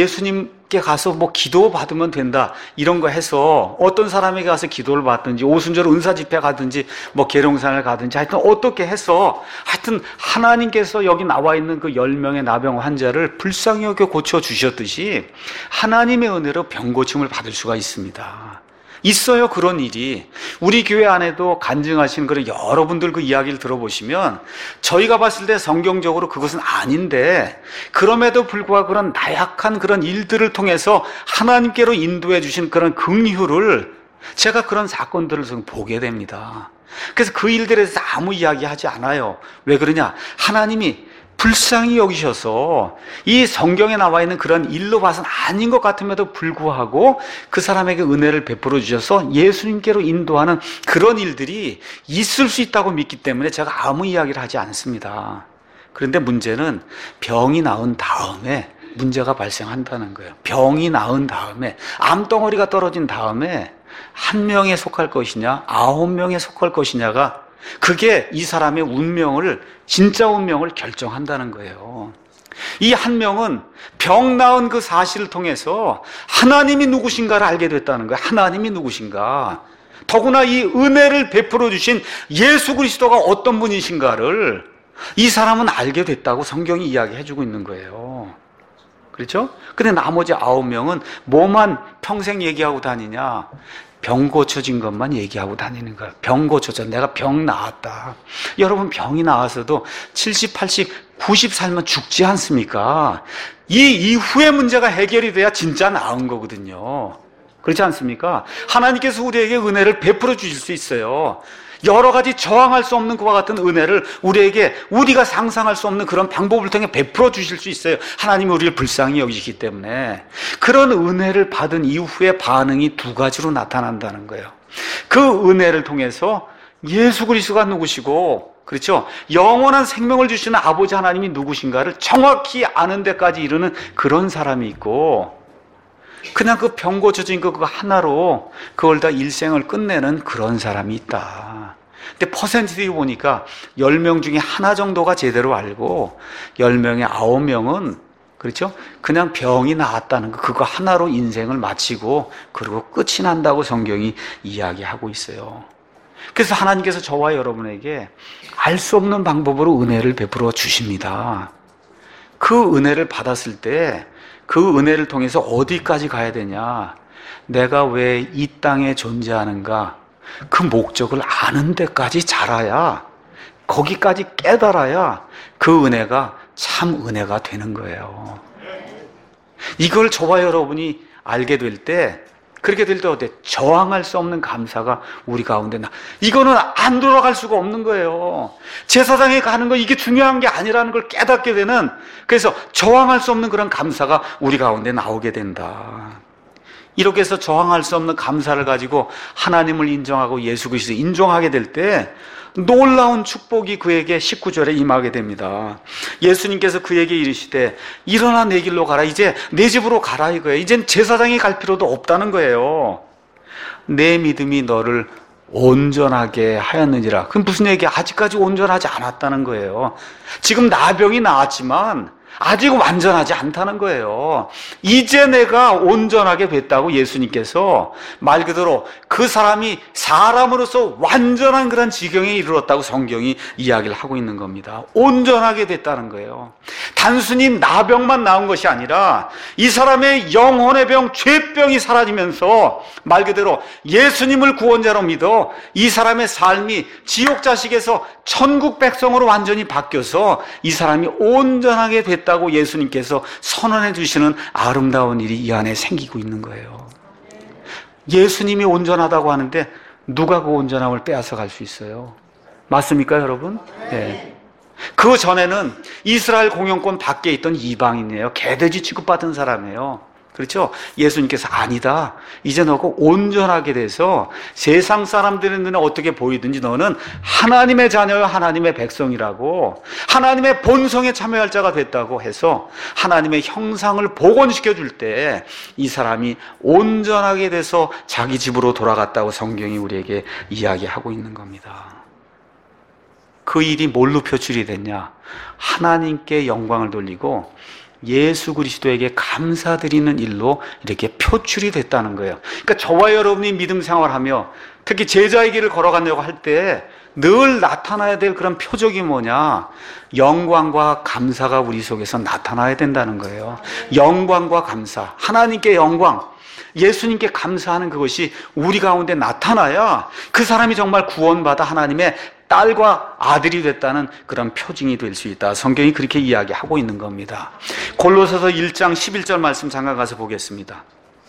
예수님께 가서 뭐 기도 받으면 된다 이런 거 해서 어떤 사람에게 가서 기도를 받든지 오순절 은사 집회 가든지 뭐 계룡산을 가든지 하여튼 어떻게 해서 하여튼 하나님께서 여기 나와 있는 그 10명의 나병 환자를 불쌍히 여겨 고쳐 주셨듯이 하나님의 은혜로 병 고침을 받을 수가 있습니다. 있어요, 그런 일이. 우리 교회 안에도 간증하신 그런 여러분들 그 이야기를 들어보시면 저희가 봤을 때 성경적으로 그것은 아닌데 그럼에도 불구하고 그런 나약한 그런 일들을 통해서 하나님께로 인도해 주신 그런 긍휼을 제가 그런 사건들을 좀 보게 됩니다. 그래서 그 일들에 대해서 아무 이야기하지 않아요. 왜 그러냐? 하나님이 불쌍히 여기셔서 이 성경에 나와 있는 그런 일로 봐서는 아닌 것 같음에도 불구하고 그 사람에게 은혜를 베풀어 주셔서 예수님께로 인도하는 그런 일들이 있을 수 있다고 믿기 때문에 제가 아무 이야기를 하지 않습니다. 그런데 문제는 병이 나은 다음에 문제가 발생한다는 거예요. 병이 나은 다음에 암덩어리가 떨어진 다음에 1명에 속할 것이냐 9명에 속할 것이냐가 그게 이 사람의 운명을, 진짜 운명을 결정한다는 거예요. 이 1명은 병 나은 그 사실을 통해서 하나님이 누구신가를 알게 됐다는 거예요. 하나님이 누구신가. 더구나 이 은혜를 베풀어 주신 예수 그리스도가 어떤 분이신가를 이 사람은 알게 됐다고 성경이 이야기해주고 있는 거예요. 그렇죠? 근데 나머지 9명은 뭐만 평생 얘기하고 다니냐? 병 고쳐진 것만 얘기하고 다니는 거야. 병 고쳐져. 내가 병 나았다. 여러분, 병이 나와서도 70, 80, 90 살면 죽지 않습니까? 이 이후의 문제가 해결이 돼야 진짜 나은 거거든요. 그렇지 않습니까? 하나님께서 우리에게 은혜를 베풀어 주실 수 있어요. 여러 가지 저항할 수 없는 그와 같은 은혜를 우리에게 우리가 상상할 수 없는 그런 방법을 통해 베풀어 주실 수 있어요. 하나님이 우리를 불쌍히 여기시기 때문에. 그런 은혜를 받은 이후의 반응이 2가지로 나타난다는 거예요. 그 은혜를 통해서 예수 그리스도가 누구시고, 그렇죠? 영원한 생명을 주시는 아버지 하나님이 누구신가를 정확히 아는 데까지 이르는 그런 사람이 있고, 그냥 그 병 고쳐진 그거 하나로 그걸 다 일생을 끝내는 그런 사람이 있다. 근데 퍼센티지 보니까 10명 중에 하나 정도가 제대로 알고 10명의 9명은 그렇죠? 그냥 병이 나았다는 거 그거 하나로 인생을 마치고 그리고 끝이 난다고 성경이 이야기하고 있어요. 그래서 하나님께서 저와 여러분에게 알 수 없는 방법으로 은혜를 베풀어 주십니다. 그 은혜를 받았을 때 그 은혜를 통해서 어디까지 가야 되냐? 내가 왜 이 땅에 존재하는가? 그 목적을 아는 데까지 자라야, 거기까지 깨달아야 그 은혜가 참 은혜가 되는 거예요. 이걸 저와 여러분이 알게 될 때, 그렇게 될 때 어때? 저항할 수 없는 감사가 우리 가운데 이거는 안 돌아갈 수가 없는 거예요. 제사장에 가는 거 이게 중요한 게 아니라는 걸 깨닫게 되는, 그래서 저항할 수 없는 그런 감사가 우리 가운데 나오게 된다. 이렇게 해서 저항할 수 없는 감사를 가지고 하나님을 인정하고 예수 그리스도 인정하게 될 때 놀라운 축복이 그에게 19절에 임하게 됩니다. 예수님께서 그에게 이르시되 일어나 내 길로 가라. 이제 내 집으로 가라 이거예요. 이젠 제사장이 갈 필요도 없다는 거예요. 내 믿음이 너를 온전하게 하였느니라. 그럼 무슨 얘기야? 아직까지 온전하지 않았다는 거예요. 지금 나병이 나았지만 아직 완전하지 않다는 거예요. 이제 내가 온전하게 됐다고 예수님께서 말 그대로 그 사람이 사람으로서 완전한 그런 지경에 이르렀다고 성경이 이야기를 하고 있는 겁니다. 온전하게 됐다는 거예요. 단순히 나병만 나온 것이 아니라 이 사람의 영혼의 병, 죄병이 사라지면서 말 그대로 예수님을 구원자로 믿어 이 사람의 삶이 지옥 자식에서 천국 백성으로 완전히 바뀌어서 이 사람이 온전하게 됐다고 예수님께서 선언해 주시는 아름다운 일이 이 안에 생기고 있는 거예요. 예수님이 온전하다고 하는데 누가 그 온전함을 빼앗아 갈 수 있어요? 맞습니까, 여러분? 네. 그 전에는 이스라엘 공영권 밖에 있던 이방인이에요. 개돼지 취급받은 사람이에요. 그렇죠? 예수님께서 아니다. 이제 너가 온전하게 돼서 세상 사람들의 눈에 어떻게 보이든지 너는 하나님의 자녀요 하나님의 백성이라고, 하나님의 본성에 참여할 자가 됐다고 해서 하나님의 형상을 복원시켜 줄 때 이 사람이 온전하게 돼서 자기 집으로 돌아갔다고 성경이 우리에게 이야기하고 있는 겁니다. 그 일이 뭘로 표출이 됐냐? 하나님께 영광을 돌리고 예수 그리스도에게 감사드리는 일로 이렇게 표출이 됐다는 거예요. 그러니까 저와 여러분이 믿음 생활하며 특히 제자의 길을 걸어가려고 할 때 늘 나타나야 될 그런 표적이 뭐냐? 영광과 감사가 우리 속에서 나타나야 된다는 거예요. 영광과 감사, 하나님께 영광, 예수님께 감사하는 그것이 우리 가운데 나타나야 그 사람이 정말 구원받아 하나님의 딸과 아들이 됐다는 그런 표징이 될 수 있다. 성경이 그렇게 이야기하고 있는 겁니다. 골로새서 1장 11절 말씀 잠깐 가서 보겠습니다.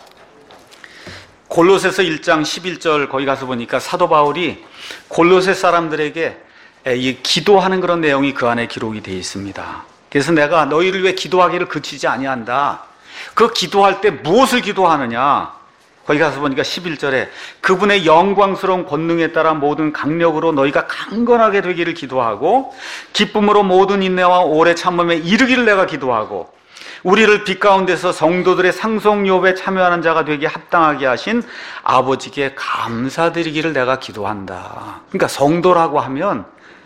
골로새서 1장 11절 거기 가서 보니까 사도 바울이 골로새 사람들에게 이 기도하는 그런 내용이 그 안에 기록이 되어 있습니다. 그래서 내가 너희를 위해 기도하기를 그치지 아니한다. 그 기도할 때 무엇을 기도하느냐? 거기 가서 보니까 11절에 그분의 영광스러운 권능에 따라 모든 강력으로 너희가 강건하게 되기를 기도하고 기쁨으로 모든 인내와 오래 참음에 이르기를 내가 기도하고 우리를 빛 가운데서 성도들의 상속유업에 참여하는 자가 되게 합당하게 하신 아버지께 감사드리기를 내가 기도한다. 그러니까 성도라고 하면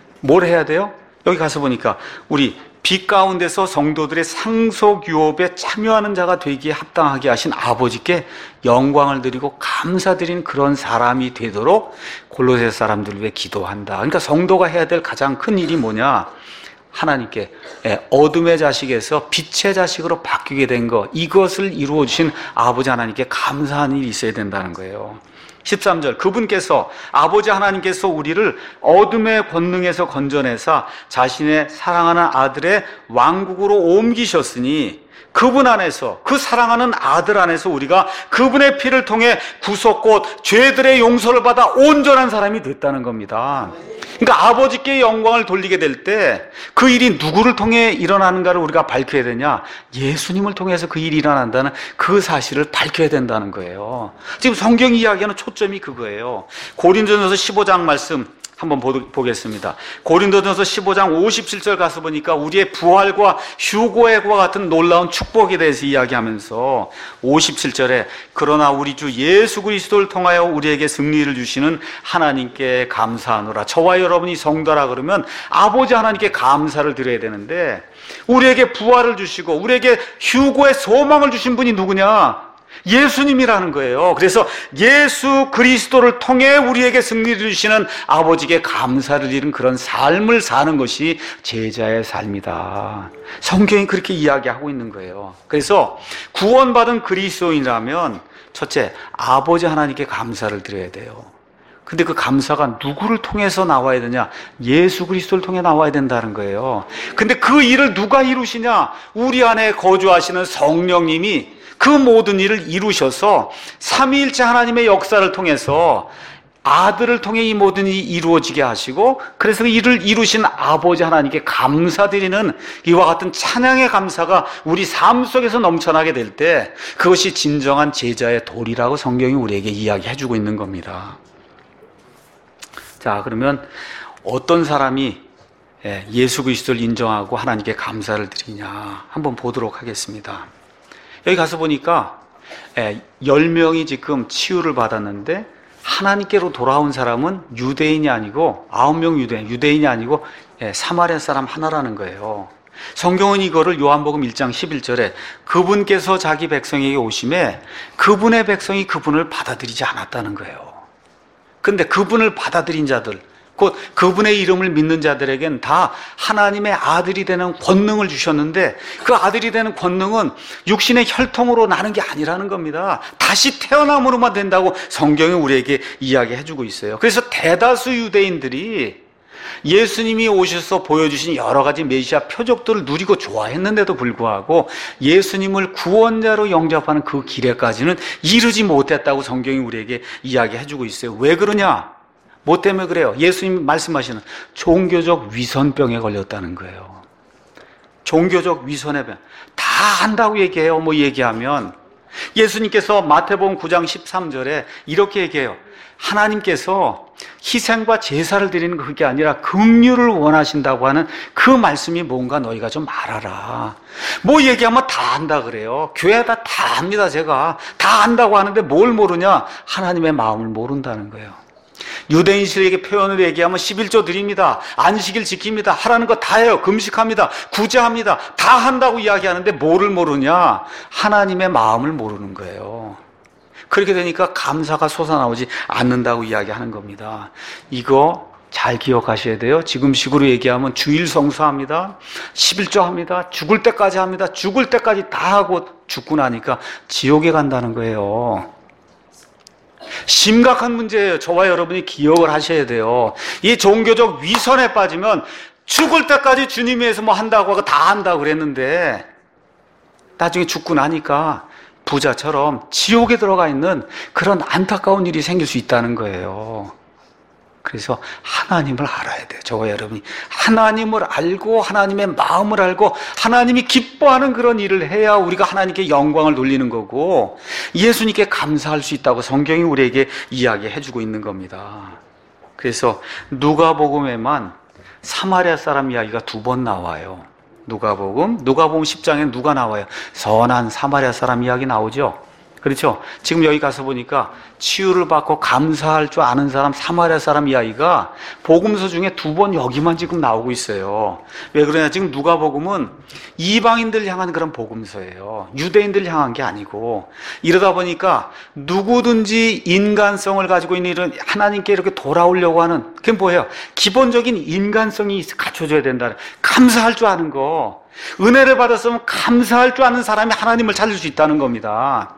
뭘 해야 돼요? 여기 가서 보니까 우리 빛 가운데서 성도들의 상속유업에 참여하는 자가 되기에 합당하게 하신 아버지께 영광을 드리고 감사드리는 그런 사람이 되도록 골로새 사람들을 위해 기도한다. 그러니까 성도가 해야 될 가장 큰 일이 뭐냐? 하나님께 어둠의 자식에서 빛의 자식으로 바뀌게 된 것, 이것을 이루어 주신 아버지 하나님께 감사하는 일이 있어야 된다는 거예요. 13절 그분께서 아버지 하나님께서 우리를 어둠의 권능에서 건져내사 자신의 사랑하는 아들의 왕국으로 옮기셨으니 그분 안에서, 그 사랑하는 아들 안에서 우리가 그분의 피를 통해 구속 곧 죄들의 용서를 받아 온전한 사람이 됐다는 겁니다. 그러니까 아버지께 영광을 돌리게 될 때 그 일이 누구를 통해 일어나는가를 우리가 밝혀야 되냐? 예수님을 통해서 그 일이 일어난다는 그 사실을 밝혀야 된다는 거예요. 지금 성경 이야기하는 초점이 그거예요. 고린도전서 15장 말씀 한번 보겠습니다. 고린도전서 15장 57절 가서 보니까 우리의 부활과 휴거의 과 같은 놀라운 축복에 대해서 이야기하면서 57절에 그러나 우리 주 예수 그리스도를 통하여 우리에게 승리를 주시는 하나님께 감사하노라. 저와 여러분이 성도라 그러면 아버지 하나님께 감사를 드려야 되는데 우리에게 부활을 주시고 우리에게 휴거의 소망을 주신 분이 누구냐? 예수님이라는 거예요. 그래서 예수 그리스도를 통해 우리에게 승리를 주시는 아버지께 감사를 드리는 그런 삶을 사는 것이 제자의 삶이다. 성경이 그렇게 이야기하고 있는 거예요. 그래서 구원받은 그리스도인이라면 첫째, 아버지 하나님께 감사를 드려야 돼요. 근데 그 감사가 누구를 통해서 나와야 되냐? 예수 그리스도를 통해 나와야 된다는 거예요. 근데 그 일을 누가 이루시냐? 우리 안에 거주하시는 성령님이 그 모든 일을 이루셔서 삼위일체 하나님의 역사를 통해서 아들을 통해 이 모든 일이 이루어지게 하시고 그래서 그 일을 이루신 아버지 하나님께 감사드리는 이와 같은 찬양의 감사가 우리 삶 속에서 넘쳐나게 될 때 그것이 진정한 제자의 도리라고 성경이 우리에게 이야기해 주고 있는 겁니다. 자, 그러면 어떤 사람이 예수 그리스도를 인정하고 하나님께 감사를 드리냐 한번 보도록 하겠습니다. 여기 가서 보니까 10명이 지금 치유를 받았는데 하나님께로 돌아온 사람은 유대인이 아니고 9명 유대인이 아니고 사마리아 사람 하나라는 거예요. 성경은 이거를 요한복음 1장 11절에 그분께서 자기 백성에게 오심에 그분의 백성이 그분을 받아들이지 않았다는 거예요. 근데 그분을 받아들인 자들, 곧 그분의 이름을 믿는 자들에겐 다 하나님의 아들이 되는 권능을 주셨는데 그 아들이 되는 권능은 육신의 혈통으로 나는 게 아니라는 겁니다. 다시 태어남으로만 된다고 성경이 우리에게 이야기해주고 있어요. 그래서 대다수 유대인들이 예수님이 오셔서 보여주신 여러 가지 메시아 표적들을 누리고 좋아했는데도 불구하고 예수님을 구원자로 영접하는 그 길에까지는 이르지 못했다고 성경이 우리에게 이야기해주고 있어요. 왜 그러냐? 뭐 때문에 그래요? 예수님 말씀하시는 종교적 위선병에 걸렸다는 거예요. 종교적 위선의 병. 다 한다고 얘기해요. 뭐 얘기하면 예수님께서 마태복음 9장 13절에 이렇게 얘기해요. 하나님께서 희생과 제사를 드리는 그게 아니라 긍휼을 원하신다고 하는 그 말씀이 뭔가 너희가 좀 알아라. 뭐 얘기하면 다 한다 그래요. 교회다 다 합니다. 제가 다 한다고 하는데 뭘 모르냐? 하나님의 마음을 모른다는 거예요. 유대인들에게 표현을 얘기하면 11조 드립니다. 안식일 지킵니다. 하라는 거 다 해요. 금식합니다. 구제합니다. 다 한다고 이야기하는데 뭐를 모르냐? 하나님의 마음을 모르는 거예요. 그렇게 되니까 감사가 솟아나오지 않는다고 이야기하는 겁니다. 이거 잘 기억하셔야 돼요. 지금식으로 얘기하면 주일 성수합니다. 11조 합니다. 죽을 때까지 합니다. 죽을 때까지 다 하고 죽고 나니까 지옥에 간다는 거예요. 심각한 문제예요. 저와 여러분이 기억을 하셔야 돼요. 이 종교적 위선에 빠지면 죽을 때까지 주님 위해서 뭐 한다고 하고 다 한다고 그랬는데 나중에 죽고 나니까 부자처럼 지옥에 들어가 있는 그런 안타까운 일이 생길 수 있다는 거예요. 그래서 하나님을 알아야 돼요. 저와 여러분이 하나님을 알고 하나님의 마음을 알고 하나님이 기뻐하는 그런 일을 해야 우리가 하나님께 영광을 돌리는 거고 예수님께 감사할 수 있다고 성경이 우리에게 이야기해 주고 있는 겁니다. 그래서 누가복음에만 사마리아 사람 이야기가 2번 나와요. 누가복음 10장에 누가 나와요? 선한 사마리아 사람 이야기 나오죠. 그렇죠? 지금 여기 가서 보니까 치유를 받고 감사할 줄 아는 사람, 사마리아 사람 이야기가 복음서 중에 2번 여기만 지금 나오고 있어요. 왜 그러냐? 지금 누가복음은 이방인들 향한 그런 복음서예요. 유대인들 향한 게 아니고. 이러다 보니까 누구든지 인간성을 가지고 있는 이런 하나님께 이렇게 돌아오려고 하는, 그게 뭐예요? 기본적인 인간성이 갖춰져야 된다. 감사할 줄 아는 거. 은혜를 받았으면 감사할 줄 아는 사람이 하나님을 찾을 수 있다는 겁니다.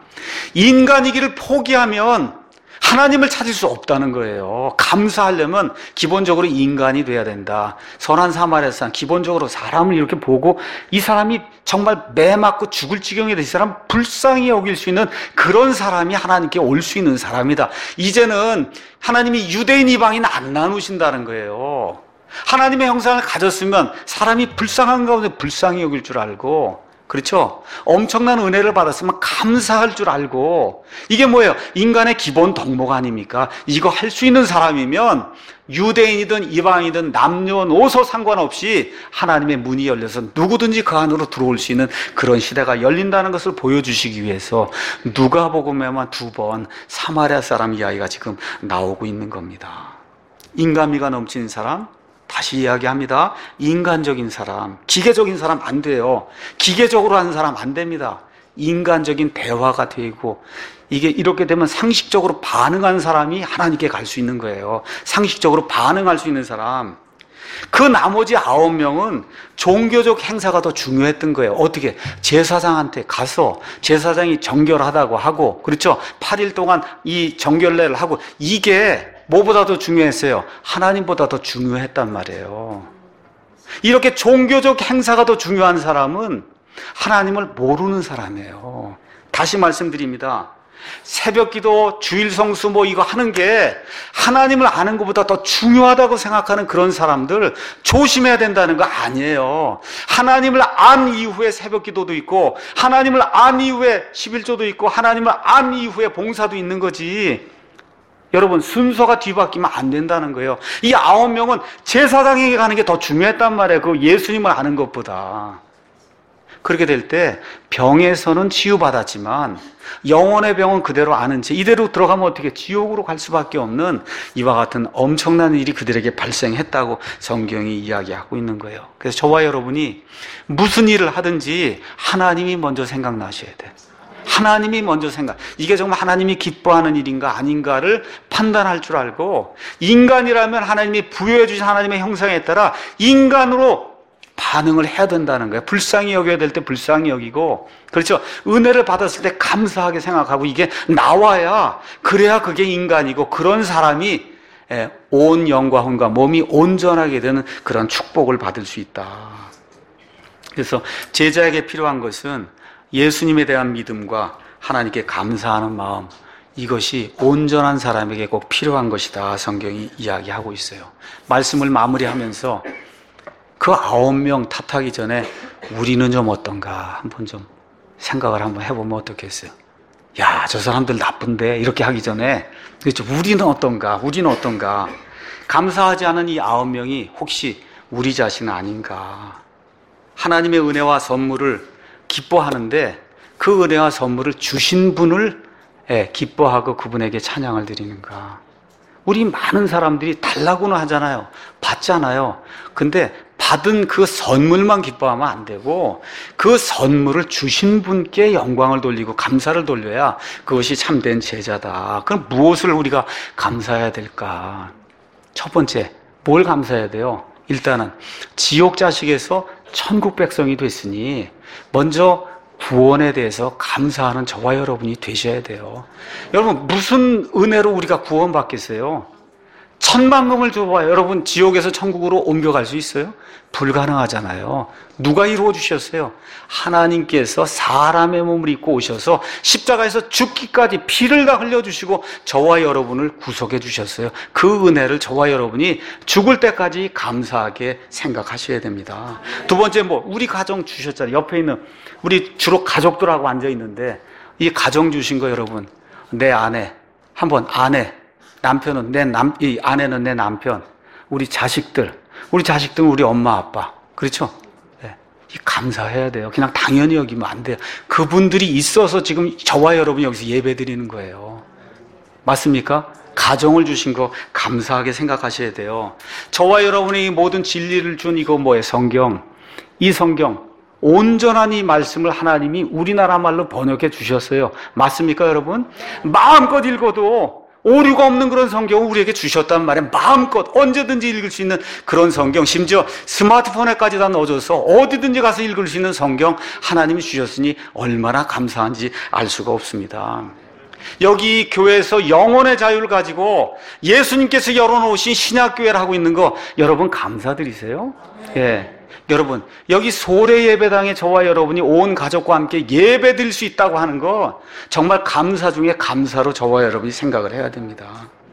인간이기를 포기하면 하나님을 찾을 수 없다는 거예요. 감사하려면 기본적으로 인간이 돼야 된다. 선한 사마리아 사람, 기본적으로 사람을 이렇게 보고 이 사람이 정말 매 맞고 죽을 지경에 이 사람 불쌍히 여길 수 있는 그런 사람이 하나님께 올 수 있는 사람이다. 이제는 하나님이 유대인 이방인 안 나누신다는 거예요. 하나님의 형상을 가졌으면 사람이 불쌍한 가운데 불쌍히 여길 줄 알고, 그렇죠? 엄청난 은혜를 받았으면 감사할 줄 알고, 이게 뭐예요? 인간의 기본 덕목 아닙니까? 이거 할 수 있는 사람이면 유대인이든 이방인이든 남녀노소 상관없이 하나님의 문이 열려서 누구든지 그 안으로 들어올 수 있는 그런 시대가 열린다는 것을 보여주시기 위해서 누가복음에만 2번 사마리아 사람 이야기가 지금 나오고 있는 겁니다. 인간미가 넘치는 사람, 다시 이야기합니다. 인간적인 사람, 기계적인 사람 안 돼요. 기계적으로 하는 사람 안 됩니다. 인간적인 대화가 되고, 이게 이렇게 되면 상식적으로 반응하는 사람이 하나님께 갈 수 있는 거예요. 상식적으로 반응할 수 있는 사람. 그 나머지 9명은 종교적 행사가 더 중요했던 거예요. 어떻게? 제사장한테 가서 제사장이 정결하다고 하고, 그렇죠? 8일 동안 이 정결례를 하고, 이게 뭐보다 더 중요했어요? 하나님보다 더 중요했단 말이에요. 이렇게 종교적 행사가 더 중요한 사람은 하나님을 모르는 사람이에요. 다시 말씀드립니다. 새벽기도, 주일성수 뭐 이거 하는 게 하나님을 아는 것보다 더 중요하다고 생각하는 그런 사람들 조심해야 된다는 거 아니에요. 하나님을 안 이후에 새벽기도도 있고, 하나님을 안 이후에 11조도 있고, 하나님을 안 이후에 봉사도 있는 거지. 여러분, 순서가 뒤바뀌면 안 된다는 거예요. 이 9명은 제사장에게 가는 게 더 중요했단 말이에요. 그 예수님을 아는 것보다. 그렇게 될 때 병에서는 치유받았지만 영혼의 병은 그대로 아는 채 이대로 들어가면 어떻게 지옥으로 갈 수밖에 없는 이와 같은 엄청난 일이 그들에게 발생했다고 성경이 이야기하고 있는 거예요. 그래서 저와 여러분이 무슨 일을 하든지 하나님이 먼저 생각나셔야 돼요. 하나님이 먼저 이게 정말 하나님이 기뻐하는 일인가 아닌가를 판단할 줄 알고, 인간이라면 하나님이 부여해 주신 하나님의 형상에 따라 인간으로 반응을 해야 된다는 거예요. 불쌍히 여겨야 될 때 불쌍히 여기고, 그렇죠? 은혜를 받았을 때 감사하게 생각하고, 이게 나와야, 그래야 그게 인간이고, 그런 사람이 온 영과 혼과 몸이 온전하게 되는 그런 축복을 받을 수 있다. 그래서 제자에게 필요한 것은 예수님에 대한 믿음과 하나님께 감사하는 마음, 이것이 온전한 사람에게 꼭 필요한 것이다. 성경이 이야기하고 있어요. 말씀을 마무리하면서 그 9명 탓하기 전에 우리는 좀 어떤가 한번 좀 생각을 한번 해보면 어떻겠어요? 야, 저 사람들 나쁜데 이렇게 하기 전에 그렇죠. 우리는 어떤가? 우리는 어떤가? 감사하지 않은 이 9명이 혹시 우리 자신은 아닌가? 하나님의 은혜와 선물을 기뻐하는데 그 은혜와 선물을 주신 분을 기뻐하고 그분에게 찬양을 드리는가? 우리 많은 사람들이 달라고는 하잖아요. 받잖아요. 근데 받은 그 선물만 기뻐하면 안 되고 그 선물을 주신 분께 영광을 돌리고 감사를 돌려야 그것이 참된 제자다. 그럼 무엇을 우리가 감사해야 될까? 첫 번째, 뭘 감사해야 돼요? 일단은 지옥 자식에서 천국 백성이 됐으니 먼저 구원에 대해서 감사하는 저와 여러분이 되셔야 돼요. 여러분, 무슨 은혜로 우리가 구원받겠어요? 10,000,000명을 줘봐요. 여러분, 지옥에서 천국으로 옮겨갈 수 있어요? 불가능하잖아요. 누가 이루어 주셨어요? 하나님께서 사람의 몸을 입고 오셔서 십자가에서 죽기까지 피를 다 흘려주시고 저와 여러분을 구속해 주셨어요. 그 은혜를 저와 여러분이 죽을 때까지 감사하게 생각하셔야 됩니다. 두 번째, 우리 가정 주셨잖아요. 옆에 있는 우리 주로 가족들하고 앉아 있는데 이 가정 주신 거 여러분, 내 아내, 한번 아내, 남편은 이 아내는 내 남편, 우리 자식들은 우리 엄마 아빠, 그렇죠? 네. 감사해야 돼요. 그냥 당연히 여기면 안 돼요. 그분들이 있어서 지금 저와 여러분이 여기서 예배 드리는 거예요. 맞습니까? 가정을 주신 거 감사하게 생각하셔야 돼요. 저와 여러분의 이 모든 진리를 준 이거 뭐예요? 성경. 이 성경, 온전한 이 말씀을 하나님이 우리나라 말로 번역해 주셨어요. 맞습니까, 여러분? 마음껏 읽어도 오류가 없는 그런 성경을 우리에게 주셨단 말이에요. 마음껏 언제든지 읽을 수 있는 그런 성경, 심지어 스마트폰에까지 다 넣어줘서 어디든지 가서 읽을 수 있는 성경 하나님이 주셨으니 얼마나 감사한지 알 수가 없습니다. 여기 교회에서 영혼의 자유를 가지고 예수님께서 열어놓으신 신약교회를 하고 있는 거 여러분 감사드리세요? 예. 여러분, 여기 소래 예배당에 저와 여러분이 온 가족과 함께 예배 드릴 수 있다고 하는 거 정말 감사 중에 감사로 저와 여러분이 생각을 해야 됩니다.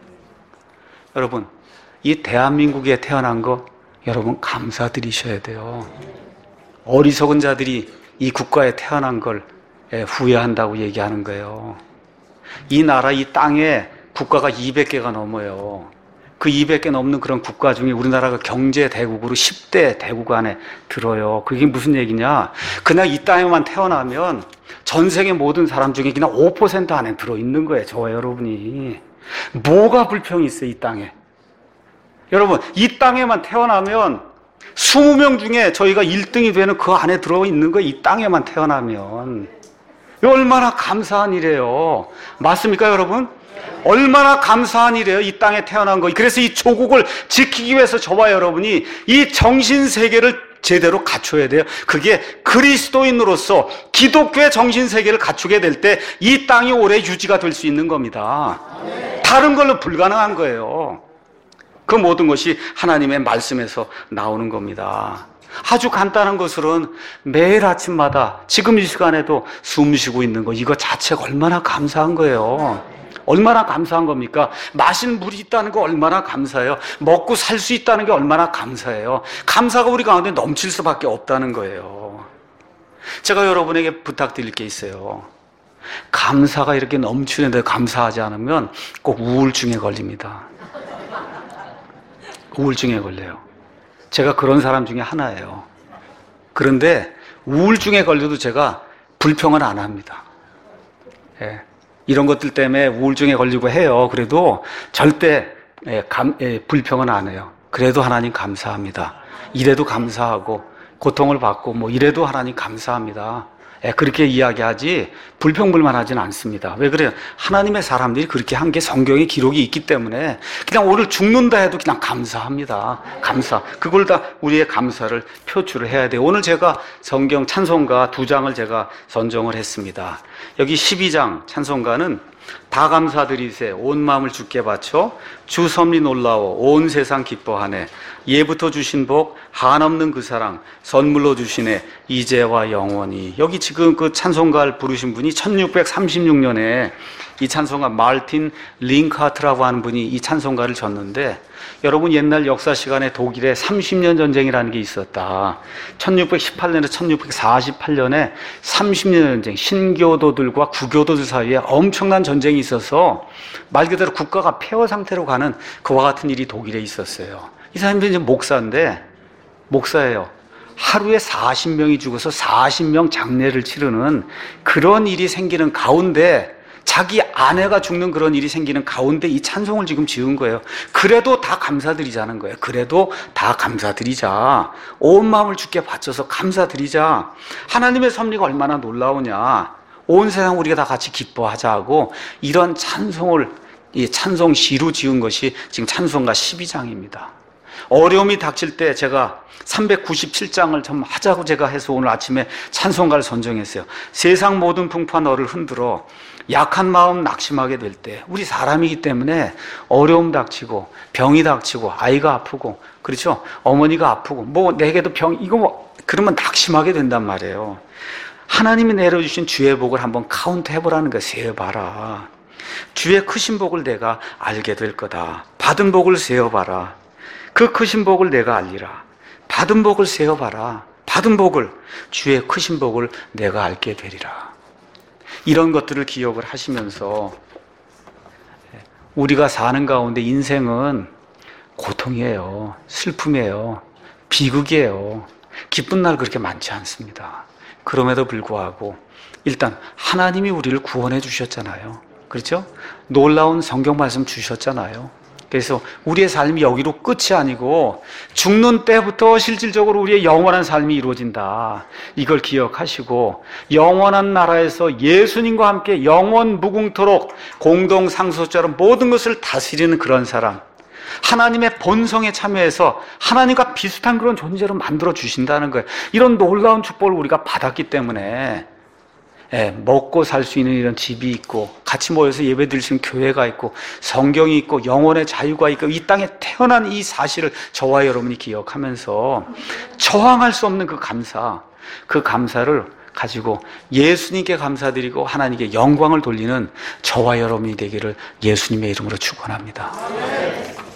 여러분, 이 대한민국에 태어난 거 여러분 감사드리셔야 돼요. 어리석은 자들이 이 국가에 태어난 걸 후회한다고 얘기하는 거예요. 이 나라, 이 땅에 국가가 200개가 넘어요. 그 200개 넘는 그런 국가 중에 우리나라가 경제 대국으로 10대 대국 안에 들어요. 그게 무슨 얘기냐? 그냥 이 땅에만 태어나면 전 세계 모든 사람 중에 그냥 5% 안에 들어있는 거예요. 저와 여러분이. 뭐가 불평이 있어요, 이 땅에? 여러분, 이 땅에만 태어나면 20명 중에 저희가 1등이 되는 그 안에 들어있는 거예요. 이 땅에만 태어나면. 얼마나 감사한 일이에요. 맞습니까, 여러분? 얼마나 감사한 일이에요, 이 땅에 태어난 거. 그래서 이 조국을 지키기 위해서 저와 여러분이 이 정신세계를 제대로 갖춰야 돼요. 그게 그리스도인으로서 기독교의 정신세계를 갖추게 될 때 이 땅이 오래 유지가 될 수 있는 겁니다. 다른 걸로 불가능한 거예요. 그 모든 것이 하나님의 말씀에서 나오는 겁니다. 아주 간단한 것으로는 매일 아침마다 지금 이 시간에도 숨 쉬고 있는 거, 이거 자체가 얼마나 감사한 거예요. 얼마나 감사한 겁니까? 마실 물이 있다는 거 얼마나 감사해요. 먹고 살 수 있다는 게 얼마나 감사해요. 감사가 우리 가운데 넘칠 수밖에 없다는 거예요. 제가 여러분에게 부탁드릴 게 있어요. 감사가 이렇게 넘치는데 감사하지 않으면 꼭 우울증에 걸립니다. 우울증에 걸려요. 제가 그런 사람 중에 하나예요. 그런데 우울증에 걸려도 제가 불평은 안 합니다. 예. 이런 것들 때문에 우울증에 걸리고 해요. 그래도 절대 불평은 안 해요. 그래도 하나님 감사합니다. 이래도 감사하고 고통을 받고 이래도 하나님 감사합니다. 그렇게 이야기하지 불평불만하지는 않습니다. 왜 그래요? 하나님의 사람들이 그렇게 한 게 성경에 기록이 있기 때문에 그냥 오늘 죽는다 해도 그냥 감사합니다. 감사. 그걸 다 우리의 감사를 표출을 해야 돼요. 오늘 제가 성경 찬송가 2장을 제가 선정을 했습니다. 여기 12장 찬송가는 다 감사드리세 온 마음을 주께 바쳐 주 섭리 놀라워 온 세상 기뻐하네 예부터 주신 복 한없는 그 사랑 선물로 주시네 이제와 영원히. 여기 지금 그 찬송가를 부르신 분이 1636년에 이 찬송가 마르틴 링크하트라고 하는 분이 이 찬송가를 졌는데, 여러분 옛날 역사 시간에 독일에 30년 전쟁이라는 게 있었다. 1618년에서 1648년에 30년 전쟁, 신교도들과 구교도들 사이에 엄청난 전쟁이 있어서 말 그대로 국가가 폐허 상태로 가는 그와 같은 일이 독일에 있었어요. 이 사람들이 이제 목사예요. 하루에 40명이 죽어서 40명 장례를 치르는 그런 일이 생기는 가운데, 자기 아내가 죽는 그런 일이 생기는 가운데 이 찬송을 지금 지은 거예요. 그래도 다 감사드리자는 거예요. 그래도 다 감사드리자. 온 마음을 주께 바쳐서 감사드리자. 하나님의 섭리가 얼마나 놀라우냐. 온 세상 우리가 다 같이 기뻐하자고 이런 찬송을, 이 찬송시로 지은 것이 지금 찬송가 12장입니다. 어려움이 닥칠 때 제가 397장을 좀 하자고 제가 해서 오늘 아침에 찬송가를 선정했어요. 세상 모든 풍파 너를 흔들어. 약한 마음 낙심하게 될 때, 우리 사람이기 때문에 어려움 닥치고 병이 닥치고 아이가 아프고, 그렇죠? 어머니가 아프고 뭐 내게도 병, 이거 뭐 그러면 낙심하게 된단 말이에요. 하나님이 내려주신 주의 복을 한번 카운트 해보라는 거예요. 세어봐라. 주의 크신 복을 내가 알게 될 거다. 받은 복을 세어봐라. 그 크신 복을 내가 알리라. 받은 복을 세어봐라. 받은 복을, 주의 크신 복을 내가 알게 되리라. 이런 것들을 기억을 하시면서 우리가 사는 가운데 인생은 고통이에요. 슬픔이에요. 비극이에요. 기쁜 날 그렇게 많지 않습니다. 그럼에도 불구하고 일단 하나님이 우리를 구원해 주셨잖아요. 그렇죠? 놀라운 성경 말씀 주셨잖아요. 그래서 우리의 삶이 여기로 끝이 아니고 죽는 때부터 실질적으로 우리의 영원한 삶이 이루어진다. 이걸 기억하시고 영원한 나라에서 예수님과 함께 영원 무궁토록 공동상속자로 모든 것을 다스리는 그런 사람, 하나님의 본성에 참여해서 하나님과 비슷한 그런 존재로 만들어 주신다는 거예요. 이런 놀라운 축복을 우리가 받았기 때문에 먹고 살 수 있는 이런 집이 있고, 같이 모여서 예배 드릴 수 있는 교회가 있고, 성경이 있고, 영혼의 자유가 있고, 이 땅에 태어난 이 사실을 저와 여러분이 기억하면서 저항할 수 없는 그 감사를 가지고 예수님께 감사드리고 하나님께 영광을 돌리는 저와 여러분이 되기를 예수님의 이름으로 축원합니다.